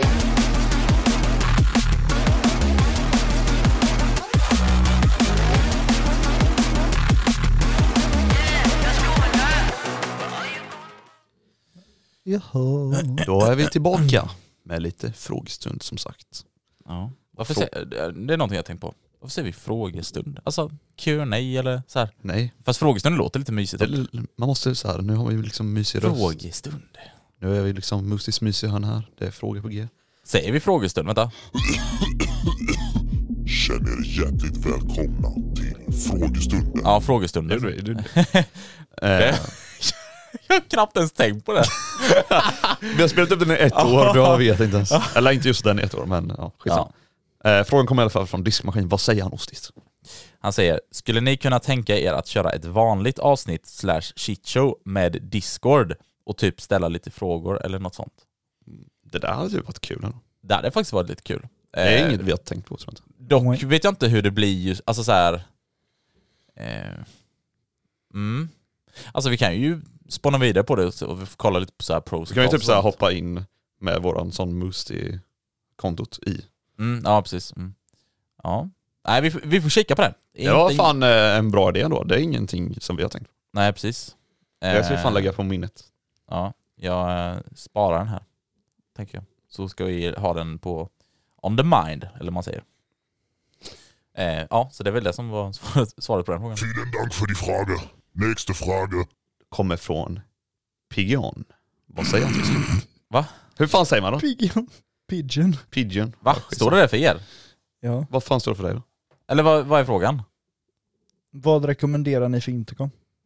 Jaha. Då är vi tillbaka med lite frågestund som sagt. Ja. Varför säger, det är någonting jag tänkt på. Varför säger vi frågestund? Alltså Q and A eller så här. Nej. Fast frågestund låter lite mysigt. Det, man måste så här, nu har vi liksom mysig röst. Frågestund. Nu är vi liksom Mustis mysig hörn här. Det är frågor på G. Säger vi frågestund, vänta. Känner er hjärtligt välkomna till frågestunden. Ja, frågestunden. Det är du. Det. Jag har knappt ens tänkt på det. Vi har spelat upp den i ett år, jag vet inte ens. Eller inte just den i ett år, men ja, skitsamma. Ja. Eh, frågan kommer i alla fall från diskmaskin. Vad säger han, Ostis? Han säger, skulle ni kunna tänka er att köra ett vanligt avsnitt slash shitshow med Discord och typ ställa lite frågor eller något sånt? Det där hade typ varit kul. Eller? Det hade faktiskt varit lite kul. Det är eh, inget vi har tänkt på. Tror jag. Dock vet jag inte hur det blir just, alltså så här. Eh, mm. Alltså vi kan ju spåna vidare på det och vi får kolla lite på så här pros. Så kan vi typ så här hoppa in med våran sån Musti-kontot i. Mm, ja, precis. Mm. Ja. Nej, vi, vi får kika på det. Det var fan eh, en bra idé ändå. Det är ingenting som vi har tänkt. Nej, precis. Jag ska fan lägga på minnet. Ja, jag eh, sparar den här, tänker jag. Så ska vi ha den på on the mind, eller man säger. Eh, ja, så det är väl det som var svaret på den frågan. Vielen Dank för din fråga. Nästa fråga kommer från Pigeon. Vad säger han till slut? Va? Hur fan säger man då? Pigeon. Pigeon. Pigeon. Va? Står det där för er? Ja. Vad fan står det för dig då? Eller vad, vad är frågan? Vad rekommenderar ni för intercom?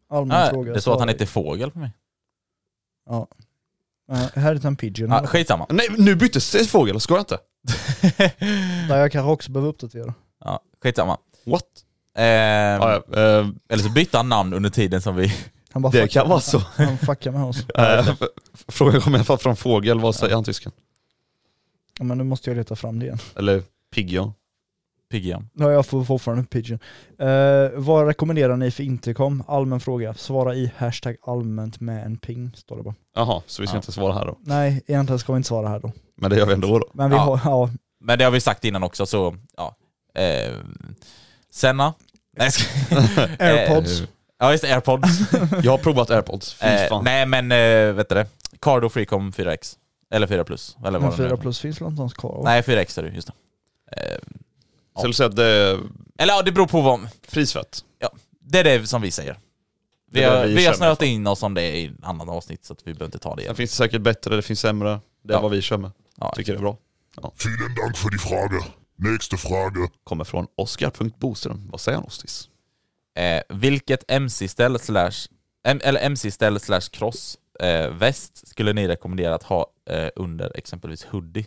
Allmän Nej, fråga. det står att han svara heter i. Fågel på mig. Ja. Uh, här är en pigeon. Ah, skitsamma. Nej, nu byttes det fågel, ska jag inte? Där jag kanske också behöver uppdatera. Ja, skitsamma. What? Eh, Ja, eh, eller så bytte han namn under tiden som vi... Han bara det fuckar kan med- vara så. Han fuckar med oss. Eh, Frågan kommer i alla fall från fågel, vad säger han tysken? Ja, men nu måste jag leta fram det igen. Eller pigeon. Pigeon. Ja, jag får fortfarande pigeon. Uh, vad rekommenderar ni för intercom? Allmän fråga. Svara i hashtag allmänt med en ping, står det bara. Jaha, så vi ska Ja. inte svara här då. Nej, egentligen ska vi inte svara här då. Men det gör vi ändå då. Men vi Ja. har, ja. Men det har vi sagt innan också, så... Ja. Eh, Senna. Nej, jag ska- Airpods. Eh, ja, just det, Airpods. Jag har provat Airpods, fy eh, fan. nej, men eh, vet du det? Cardo Freecom fyra X. Eller fyra plus. Eller Men vad det nu fyra är. plus finns väl inte ens kvar? Nej, fyra X är det, just det. Eh, Så jag vill säga att det är eller ja, det beror på vad... prisvärt. Det är det som vi säger. Vi Det är har, vad vi vi har kör snöat med. in oss om det i en annan avsnitt, så att vi behöver inte ta det Det igen. finns säkert bättre, det finns sämre. Det är Ja. vad vi kör med. Ja. Tycker det är bra. Vielen Dank för die Frage. Nächste Frage. Kommer från Oskar punkt Boström. Vad säger han, Ostis? Eh, vilket M C-ställ slash M- eller M C-ställ slash cross eh, väst skulle ni rekommendera att ha eh, under exempelvis hoodie?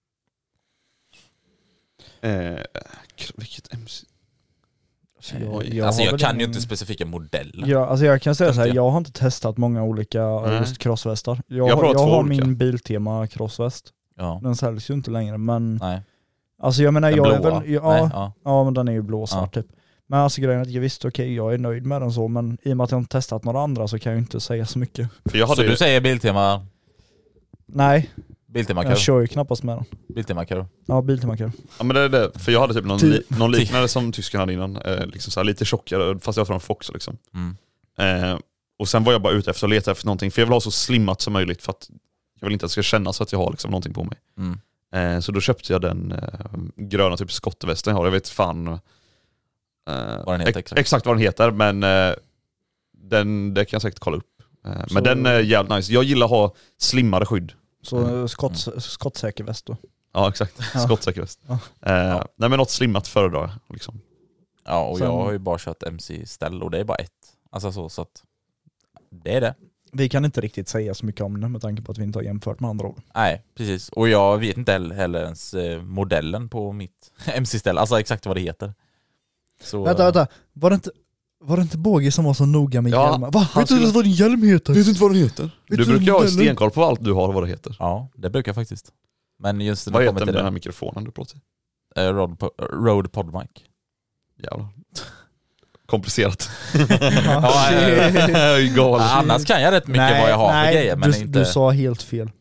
Eh, k- vilket M C? Så jag, Oj. jag alltså har jag väl kan ju ingen- inte specifika modeller. Ja, alltså jag kan säga så här, Inte. jag har inte testat många olika Nej. just crossvästar. Jag, Jag har jag, provat jag två har olika. min Biltema crossväst. Ja. Den säljs ju inte längre, men Nej. alltså jag menar Den jag är blåa? väl, ja, Nej, ja. ja men den är ju blåsvart typ. Men alltså grejen är att jag visst okej, jag är nöjd med den så, men i och med att jag inte testat några andra så kan jag ju inte säga så mycket. För jag Så hade ju, du säger Biltema, Nej, Biltema jag kurv? kör ju knappast med den. Biltema kurv. Ja, Biltema kan. ja, men det är det. För jag hade typ någon, Typ. li, någon liknande som tysken hade innan. Eh, liksom så här, lite tjockare, fast jag var från Fox liksom. Mm. Eh, och sen var jag bara ute efter att leta efter någonting. För jag vill ha så slimmat som möjligt. För att jag vill inte att det ska kännas att jag har liksom någonting på mig. Mm. Eh, så då köpte jag den eh, gröna typ skottvästen jag har. Jag vet fan eh, Vad den heter ex- exakt. exakt vad den heter. Men eh, den, det kan jag säkert kolla upp. Eh, Så- men den är jävligt nice. Jag gillar att ha slimmare skydd. Så Mm. skott, skottsäker väst då. Ja exakt, Ja. skottsäker väst. Ja. Eh, nej men något slimmat föredrar jag. Liksom. Ja, och Sen- jag har ju bara kört M C-ställ och det är bara ett. Alltså så, så att det är det. Vi kan inte riktigt säga så mycket om det med tanke på att vi inte har jämfört med andra ord. Nej, precis. Och jag vet inte heller, heller ens eh, modellen på mitt M C-ställ. Alltså exakt vad det heter. Så, Vänta, vänta. Var det inte, var det inte Båge som var så noga med Ja, hjälmar? Va? han Vet du skulle- ens vad din hjälm heter? Vet du inte vad den heter? Vet Du du brukar ha modellen? stenkoll på allt du har och vad det heter. Ja, det brukar jag faktiskt. Men just när Vad det heter kommer den till med den här det. mikrofonen du pratar i? Eh, Rode, po- Rode PodMic. Jävlar. Komplicerat. Ja, eh, Galen. annars kan jag rätt mycket vad jag har nej, för grejer. Men du, inte... du sa helt fel.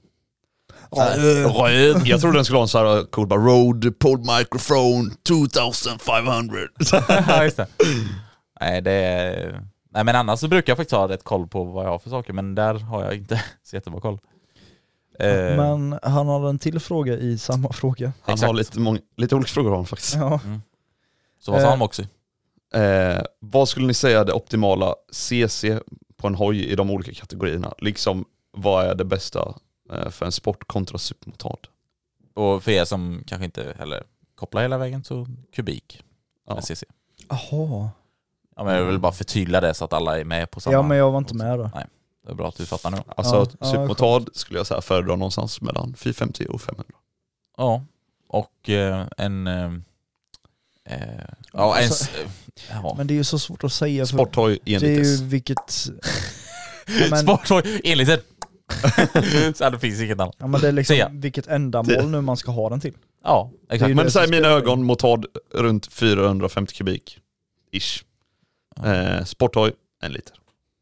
Röd. Jag trodde den skulle ha en sån här cool bara Rode Pod Microphone tjugofemhundra. Ja, just det. Nej, det är... Nej, men annars så brukar jag faktiskt ha rätt koll på vad jag har för saker, men där har jag inte så jättebra koll. Eh, Men han har en till fråga i samma fråga. Han Exakt. har lite, många, lite olika frågor har han faktiskt. Ja. Så vad sa eh, han också? Eh, vad skulle ni säga är det optimala C C på en hoj i de olika kategorierna? Liksom, vad är det bästa eh, för en sport kontra supermotard? Och för er som kanske inte heller kopplar hela vägen, så kubik Ja. med C C. Jaha. Ja, men jag vill bara förtydliga det så att alla är med på samma. Ja, men jag var inte med då. Nej, det är bra att du fattar nu. Alltså Ja, ja, supermotard skulle jag säga föredra någonstans mellan fyrahundrafemtio och femhundra. Ja, och eh, en... Eh, eh, ja, en... Alltså, s- eh, ja. Men det är ju så svårt att säga. för Sporthoj Det är enligt ju vilket... Ja, men, Sporthoj, enligt så här, det finns inget annat. ja, men det är liksom Se, ja. vilket ändamål nu man ska ha den till. Ja, Det är exakt. ju Men det så här, i som mina spelar ögon, motard runt fyrahundrafemtio kubik. Ish. Eh, sporthoj, en liter.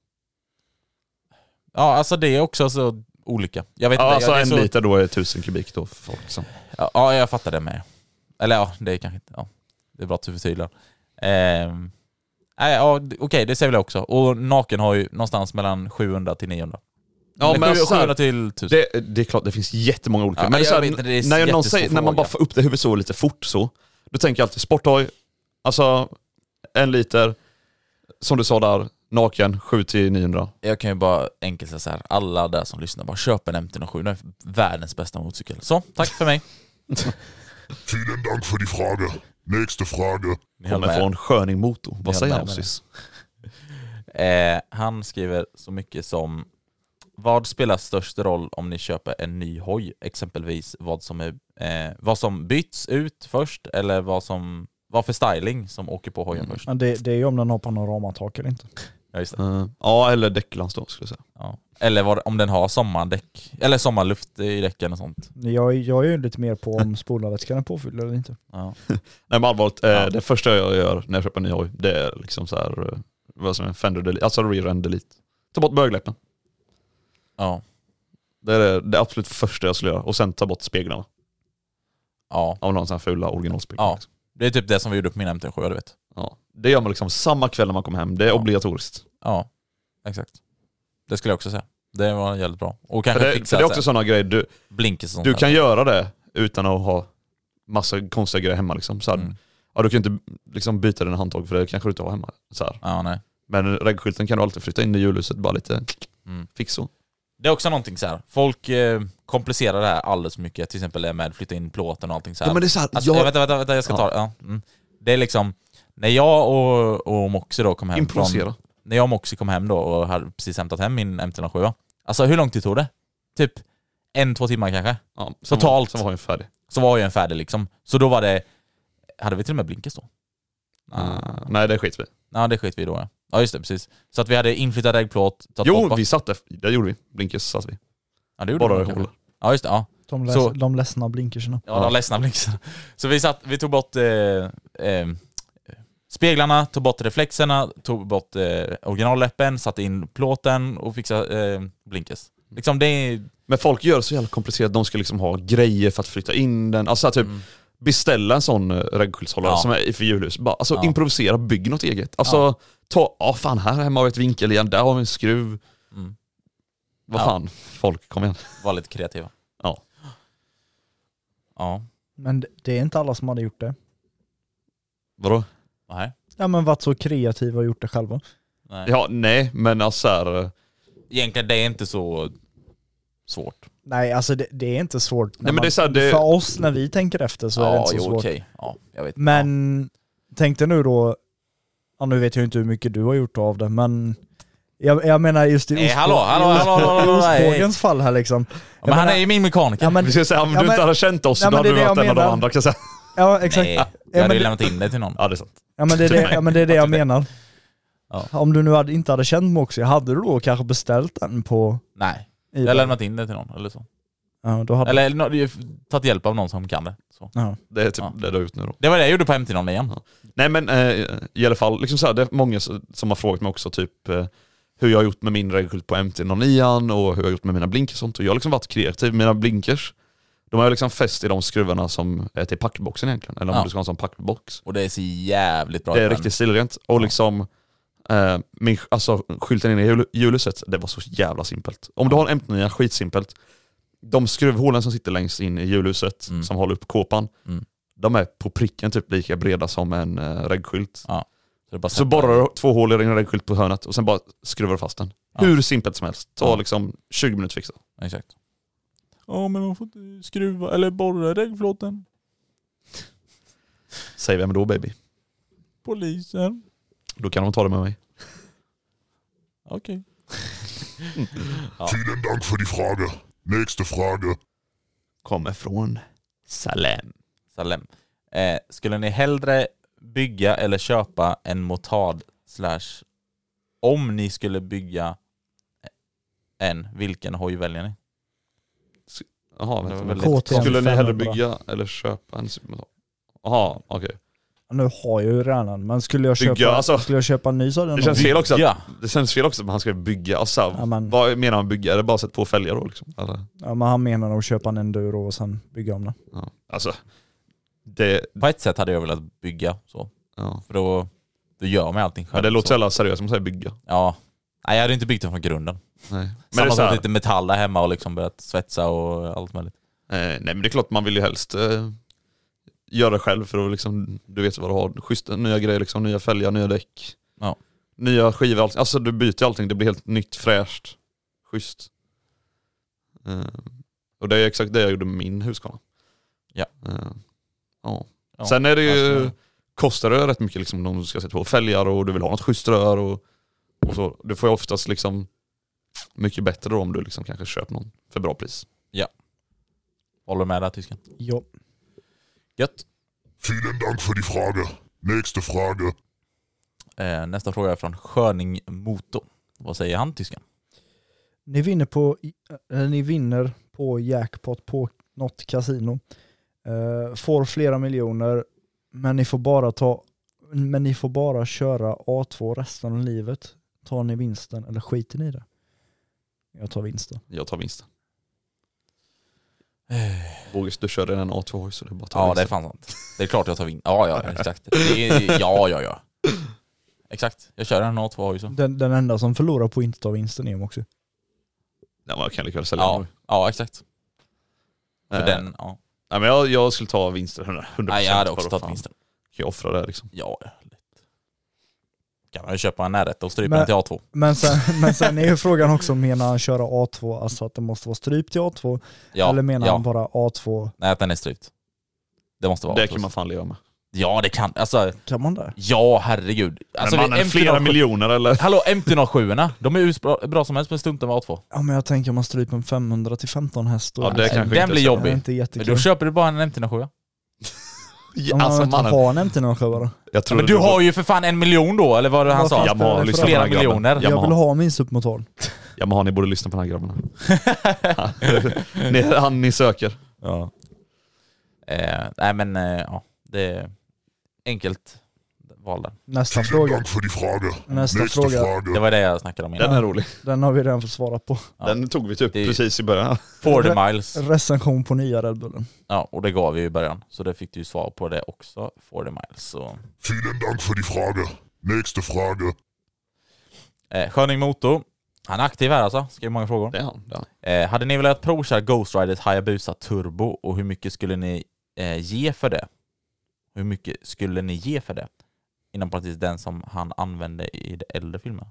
Ja, alltså det är också så olika. Jag vet Ja, inte, alltså jag, det är en så, liter då är tusen kubik då för folk som... Ja, ja, jag fattar det med. Eller ja, det är kanske inte... Ja, det är bra att du förtydligar. Ehm, nej, ja, d- okej, det säger väl jag också. Och naken har ju någonstans mellan sjuhundra till niohundra. Ja, Eller men sju- så här- sjuhundra till tusen. Det, det är klart, det finns jättemånga olika. Ja, men jag så här, vet inte, det är när, någon jättesvår säger, när man fråga. bara får upp det i huvudet så lite fort så, då tänker jag alltid sporthoj, alltså en liter, som du sa där, naken, sju till niohundra. Jag kan ju bara enkelt säga så här. Alla där som lyssnar, bara köp en M T noll sju. Det är världens bästa motorcykel. Så, tack för mig. Vielen Dank för die Frage. Nächste Frage. Ni höll Kommer med. från Sköning Motor. Ni Vad höll säger med han med precis? Eh, han skriver så mycket som: vad spelar störst roll om ni köper en ny hoj? Exempelvis vad som är eh, vad som byts ut först, eller vad som vad för styling som åker på hojen Mm. först. Ja, det, det är ju om den har panoramattak eller inte. Ja, just det. Uh, ja, eller däcklans då skulle jag säga. Ja. Eller vad, om den har sommardäck eller sommarluft i däcken och sånt. Jag, jag är ju lite mer på om spolarvätskan är påfylld eller inte. Ja. Nej, men allvarligt, eh, Ja. det första jag gör när jag köper en ny hoj, det är liksom så här, eh, vad som är Fender Delete, alltså rear end delete. Ta bort bögläppen. Ja. Det är det, det absolut första jag skulle göra. Och sen ta bort speglarna. Ja. Av någon sån här fula originalspeglar. Ja. Liksom. Det är typ det som vi gjorde på min M T sju, du vet. Ja. Det gör man liksom samma kväll när man kommer hem. Det är Ja. obligatoriskt. Ja, exakt. Det skulle jag också säga. Det var jävligt bra. Och kanske För det, fixa för det är också sådana grejer, du, blinkers och sånt du där. kan göra det utan att ha massa konstiga grejer hemma. Liksom. Så här, Mm. ja, du kan inte liksom byta dina handtag för det kanske du inte har hemma. Så här. Ja, nej. Men reggskylten kan du alltid flytta in i hjulhuset, bara lite Mm. fix så. Det är också någonting så här. Folk eh, komplicerar det här alldeles för mycket. Till exempel det med att flytta in plåten och allting så här. Ja, men det är så här, Alltså, jag- vänta, vänta, vänta, jag ska Ja. ta det. Ja. Mm. Det är liksom, när jag och, och Moxie då kom hem Improvisera. från, när jag och Moxie kom hem då och hade precis hämtat hem min M T noll sju. Alltså hur lång tid tog det? Typ en, två timmar kanske. Ja, Totalt. Som var ju färdig. Så var jag en färdig liksom. Så då var det, hade vi till och med blinkers då? Uh, nej, det skit vi. Ja, det skit vi då, ja. Ja, just det, precis. Så att vi hade inflyttad reggplåt. tagit Jo, bort- vi satte, det gjorde vi. Blinkers satte vi. Ja, det gjorde Bara vi det kanske. håller. Ja, just det, ja. De, läs, Så- de ledsna blinkerserna. Ja, de ledsna blinkserna. Så vi, satt, vi tog bort eh, eh, speglarna, tog bort reflexerna, tog bort eh, originalläppen, satte in plåten och fixade eh, blinkers. Liksom det är... Men folk gör så jävla komplicerat. De ska liksom ha grejer för att flytta in den. Alltså typ Mm. beställa en sån reggskyltshållare Ja. som är för hjulhus. Bara, alltså Ja. improvisera, bygg något eget. Alltså Ja. ta, ja fan här hemma har vi ett vinkel igen, där har vi en skruv. Mm. Vad Ja. fan, folk, kom igen. Var lite kreativa. Ja. Ja. Men det- det är inte alla som hade gjort det. Vadå? Nej. Ja, men varit så kreativa och gjort det själva. Nej. Ja, nej, men alltså så här, Egentligen det är inte så svårt. Nej, alltså det, det är inte svårt. När Nej, men man, det är så här, det- För oss när vi tänker efter så är det Ja, inte så jo, svårt. okej. Ja, jag vet. Men tänk dig nu då, ja, nu vet jag inte hur mycket du har gjort av det, men jag, jag menar just i, Nej, ostbå- hallå, hallå, i, hallå, ostbå- hallå, i nej. ostbågens fall här liksom. Ja, Jag men han menar- är ju min mekaniker. Ja, men, vi ska säga om Ja, du men- inte hade känt oss, Ja, då men hade det du är det varit jag en av de menar. andra kan jag säga. ja, exakt. Nej, Ja, jag men hade ju det- lämnat in det till någon. Ja, det är sant. Ja men det är det, ja, men det, är det jag menar. Ja. Om du nu hade, inte hade känt Moxie, hade du då kanske beställt den på Nej, eBay? jag har lämnat in det till någon eller så. Ja, då hade... Eller nå- ju tagit hjälp av någon som kan det. Så. Ja. Det är typ Ja. det du har gjort nu då. Det var det jag gjorde på M T noll igen. Ja. Nej men eh, i alla fall, liksom så här, det är många som har frågat mig också typ eh, hur jag har gjort med min regelskylt på M T noll nio och hur jag har gjort med mina blinkers och sånt. Och jag har liksom varit kreativ. Mina blinkers, de har jag liksom fäst i de skruvarna som är till packboxen egentligen. Eller om Ja. du ska ha en sån packbox. Och det är så jävligt bra. Det är den. riktigt stilrent. Och liksom eh, min, alltså, skylten inne i hjul- hjulhuset, det var så jävla simpelt. Om du har en M T nio, skitsimpelt. De skruvhålen som sitter längst in i hjulhuset Mm. som håller upp kåpan, Mm. de är på pricken typ lika breda som en eh, reggskylt. Ja. Så, det bara Så sätter- borrar du två hål i din reggskylt på hörnet och sen bara skruvar du fast den. Ja. Hur simpelt som helst. Ta Ja. liksom tjugo minuter fixa. Exakt. Ja, men man får inte skruva eller borra reggflåten. Säg vem då baby? Polisen. Då kan de ta det med mig. Okej. Vielen Dank für die Frage. Nächste Frage. Kommer från Salem. Salem. Eh, skulle ni hellre bygga eller köpa en motard slash om ni skulle bygga en, vilken hoj väljer ni? Jaha, Det var vänta. väldigt K T M Skulle ni hellre femhundra. bygga eller köpa en supermotor? Jaha, okej. Nu har jag ju redan, men skulle jag Bygga, köpa, alltså- skulle jag köpa en ny så hade den Det känns nog- fel också att, Bygga. det känns fel också att han ska bygga. Alltså, Ja, men- vad menar man bygga? Är det bara att sätta på fälgar då liksom? Eller? Ja, men han menar nog köpa en enduro och sen bygga om den. Ja. Alltså, det, På ett sätt hade jag velat bygga så. ja. För då, då gör man allting själv. Men det låter så så. jävla seriöst som att säga bygga. Ja. Nej, jag hade inte byggt den från grunden. Nej. Men det Samma är så som här, lite metall där hemma och liksom börjat svetsa och allt möjligt. eh, nej men det är klart man vill ju helst eh, göra det själv för att liksom, du vet vad du har. Schyssta nya grejer, liksom, nya fälgar, nya däck. Ja. Nya skivor, allting. Alltså du byter allting, det blir helt nytt, fräscht, schysst. Eh, och det är exakt det jag gjorde med min Husqvarna. Ja. Eh, ja. Ja, Sen är det ju, alltså- kostar det rätt mycket liksom, om du ska sätta på fälgar och du vill ha något schysst rör och Och så, du får ju oftast liksom mycket bättre då om du liksom kanske köper någon för bra pris. Ja. Håller du med där, tysken? Ja. Gött. Vielen Dank för die Frage. Nächste Frage. Eh, nästa fråga är från Sköning Moto. Vad säger han, tysken? Ni vinner på äh, ni vinner på jackpot på något kasino. Uh, får flera miljoner, men ni får bara ta men ni får bara köra A två resten av livet. Tar ni vinsten eller skiter ni i det? Jag tar vinsten. Jag tar vinsten. Vågas du köra en A två så det är bara Ja, det är fan sant. Det är klart jag tar vinsten. Ja, ja, exakt. Det är, ja, ja, ja. Exakt. Jag kör en A två så. Den, den enda som förlorar på att inte ta vinsten är jag också. Ja, man kan lika väl sälja ja, den. ja, exakt. För äh, den, ja. Nej, men jag, jag skulle ta vinsten hundra procent. Nej, jag hade också tagit vinsten. Kan jag offra det liksom? Ja, lätt. Kan man ju köpa en närrätt och strypa men, den till A två. Men sen, men sen är ju frågan också, menar han köra A två, alltså att det måste vara strypt till A två? Ja, eller menar ja. han bara A två? Nej, att den är strypt. Det måste vara Det A två. kan man fan leva med. Ja, det kan. Alltså, kan man det? Ja, herregud. Alltså, men man är flera miljoner eller? Hallå, M T noll sju, de är ju bra, bra som helst med stunten med A två. Ja, men jag tänker om man stryper en femhundra till femton häst. Ja, det kanske den inte blir så. jobbig. Inte jättekul. Men då köper du bara en M T noll sju. Ja, om man inte har en M T noll sju då? Jag tror ja, men du har ju för fan en miljon då, eller vad det han sa? Yamaha, lyssna på flera den här grabben. miljoner. Jag Yamaha. vill ha min supermotor. Yamaha, ni borde lyssna på den här grabbarna. Det är han ni söker. Ja. Eh, nej men, eh, ja. Det är enkelt val där. Nästa Vielen fråga. Dank för die Frage. Nästa Nächste fråga. Frage. Det var det jag snackade om innan. Den är rolig. Den har vi redan fått svara på. Ja. Den tog vi typ Det är- precis i början. fyrtio miles. Recension på nya Red Bullen. Ja, och det gav vi i början. Så det fick du ju svar på det också. fyrtio miles. Så. Vielen Dank för die Frage. Nächste Frage. Eh, Sköning Moto. Han är aktiv här alltså. Skriver många frågor. Det är han. Det är han. Eh, hade ni velat provköra Ghost Riders Hayabusa Turbo och hur mycket skulle ni eh, ge för det? Hur mycket skulle ni ge för det? Inom parentes den som han använde i de äldre filmerna.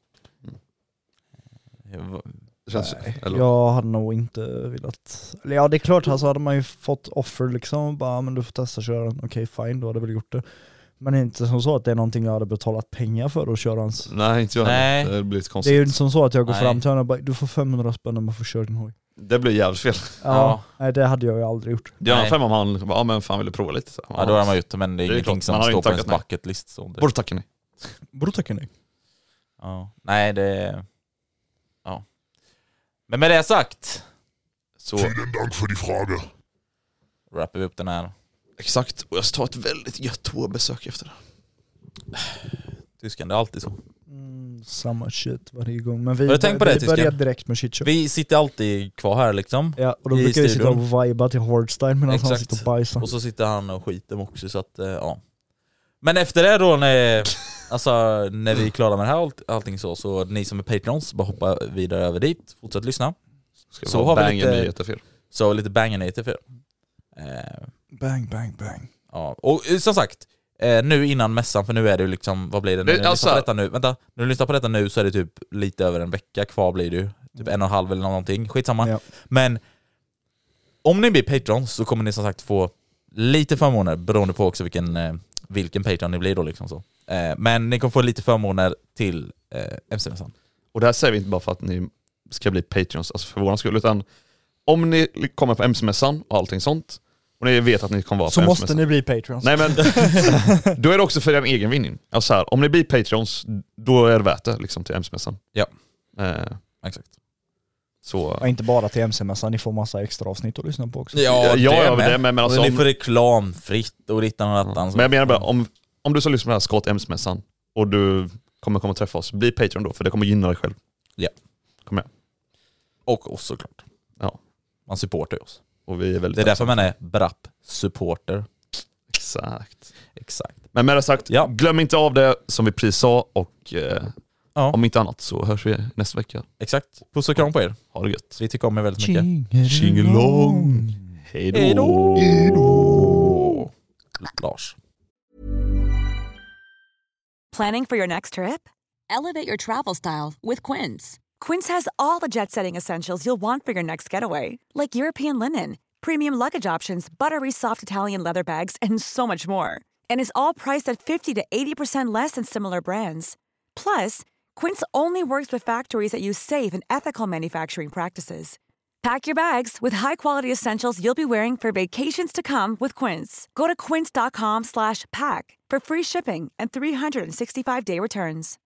Mm. Det känns, eller? Jag hade nog inte velat... Eller ja, det är klart, alltså hade man ju fått offer liksom. Bara, men du får testa köra den. Okej, fine, då hade jag väl gjort det. Men det är inte som så att det är någonting jag hade betalat pengar för att köra hans... Nej, inte jag. Nej. Det blir lite Det konstigt. är ju inte som så att jag går Nej. fram till honom och bara, du får femhundra spänn om man får köra din hoj. Det blir jävligt fel. Ja, Ja. Nej, det hade jag ju aldrig gjort. Det är Nej. fem om han bara, ja men fan vill du prova lite? Så, Ja, då har man gjort det, men det är, Det är ingenting klart, som man har står inte på ens tackat nej. bucket list. Så det, Borde tacka nej. Borde tacka nej. ja. Nej, det... Ja. Men med det sagt Så Vielen Dank för die Frage. wrappar vi upp den här. exakt, och jag ska ta ett väldigt gött toabesök efter det. Tyskan, det är alltid så. Mm, samma shit varje gång. Men vi, Har du tänkt på det, vi tysken? börjar direkt med shit show. Vi sitter alltid kvar här liksom. Ja, och då i brukar vi sitta studion. och viba till hardstyle medan han Exakt. sitter och bajsar. Och så sitter han och skiter också, så att, eh, ja. Men efter det då, när, alltså, när vi är klara med det här allt, allting så, så ni som är Patreons, bara hoppa vidare över dit, fortsätt lyssna. Ska Så så har vi har lite- nyheter för er. Så lite banger-nyheter för er. eh, Bang, bang, bang. Ja, och eh, som sagt, eh, nu innan mässan, för nu är det ju liksom, vad blir det? Det- När ni alltså- lyssnar på detta nu, vänta, när du lyssnar på detta nu så är det typ lite över en vecka kvar blir det ju. Typ en och en halv eller någonting, skitsamma. Ja. Men om ni blir Patreons så kommer ni som sagt få lite förmåner, beroende på också vilken, eh, vilken Patreon ni blir då liksom så. Eh, men ni kommer få lite förmåner till eh, M C-mässan. Och det här säger vi inte bara för att ni ska bli Patreons, alltså för våran skull, utan om ni kommer på M C-mässan och allting sånt, och ni vet att ni kommer vara Så på måste M C-mässan. ni bli Patreons. Nej men, då är det också för er egen vinning. Alltså här, om ni blir Patreons, då är det värt det liksom till M C-mässan. Ja. Eh, Exakt. så... Ja, inte bara till M C-mässan, ni får massa extra avsnitt att lyssna på också. Ja, ja, ja, det med, men alltså, och ni om- får reklamfritt och dittan och dattan. Men jag menar bara, om, om du som lyssnar på det här ska till M C-mässan och du kommer komma och träffa oss, bli Patreon då, för det kommer gynna dig själv. Ja. Kom igen. Och oss såklart. Ja. Man supportar ju oss. Och vi är väldigt Det är därför tacksamma. man är Brapp-supporter. Exakt. Exakt. Men med det sagt, Ja. glöm inte av det som vi precis sa, och eh, Ja. om inte annat så hörs vi nästa vecka. Exakt. Puss och kram på er. Ha det gött. Vi tycker om er väldigt mycket. Tjingelong. Hej då. Hej då. Lars. Planning for your next trip? Elevate your travel style with Quince. Quince has all the jet-setting essentials you'll want for your next getaway, like European linen, premium luggage options, buttery soft Italian leather bags, and so much more. And is all priced at fifty to eighty percent less than similar brands. Plus, Quince only works with factories that use safe and ethical manufacturing practices. Pack your bags with high-quality essentials you'll be wearing for vacations to come with Quince. Go to quince.com slash pack for free shipping and three sixty-five day returns.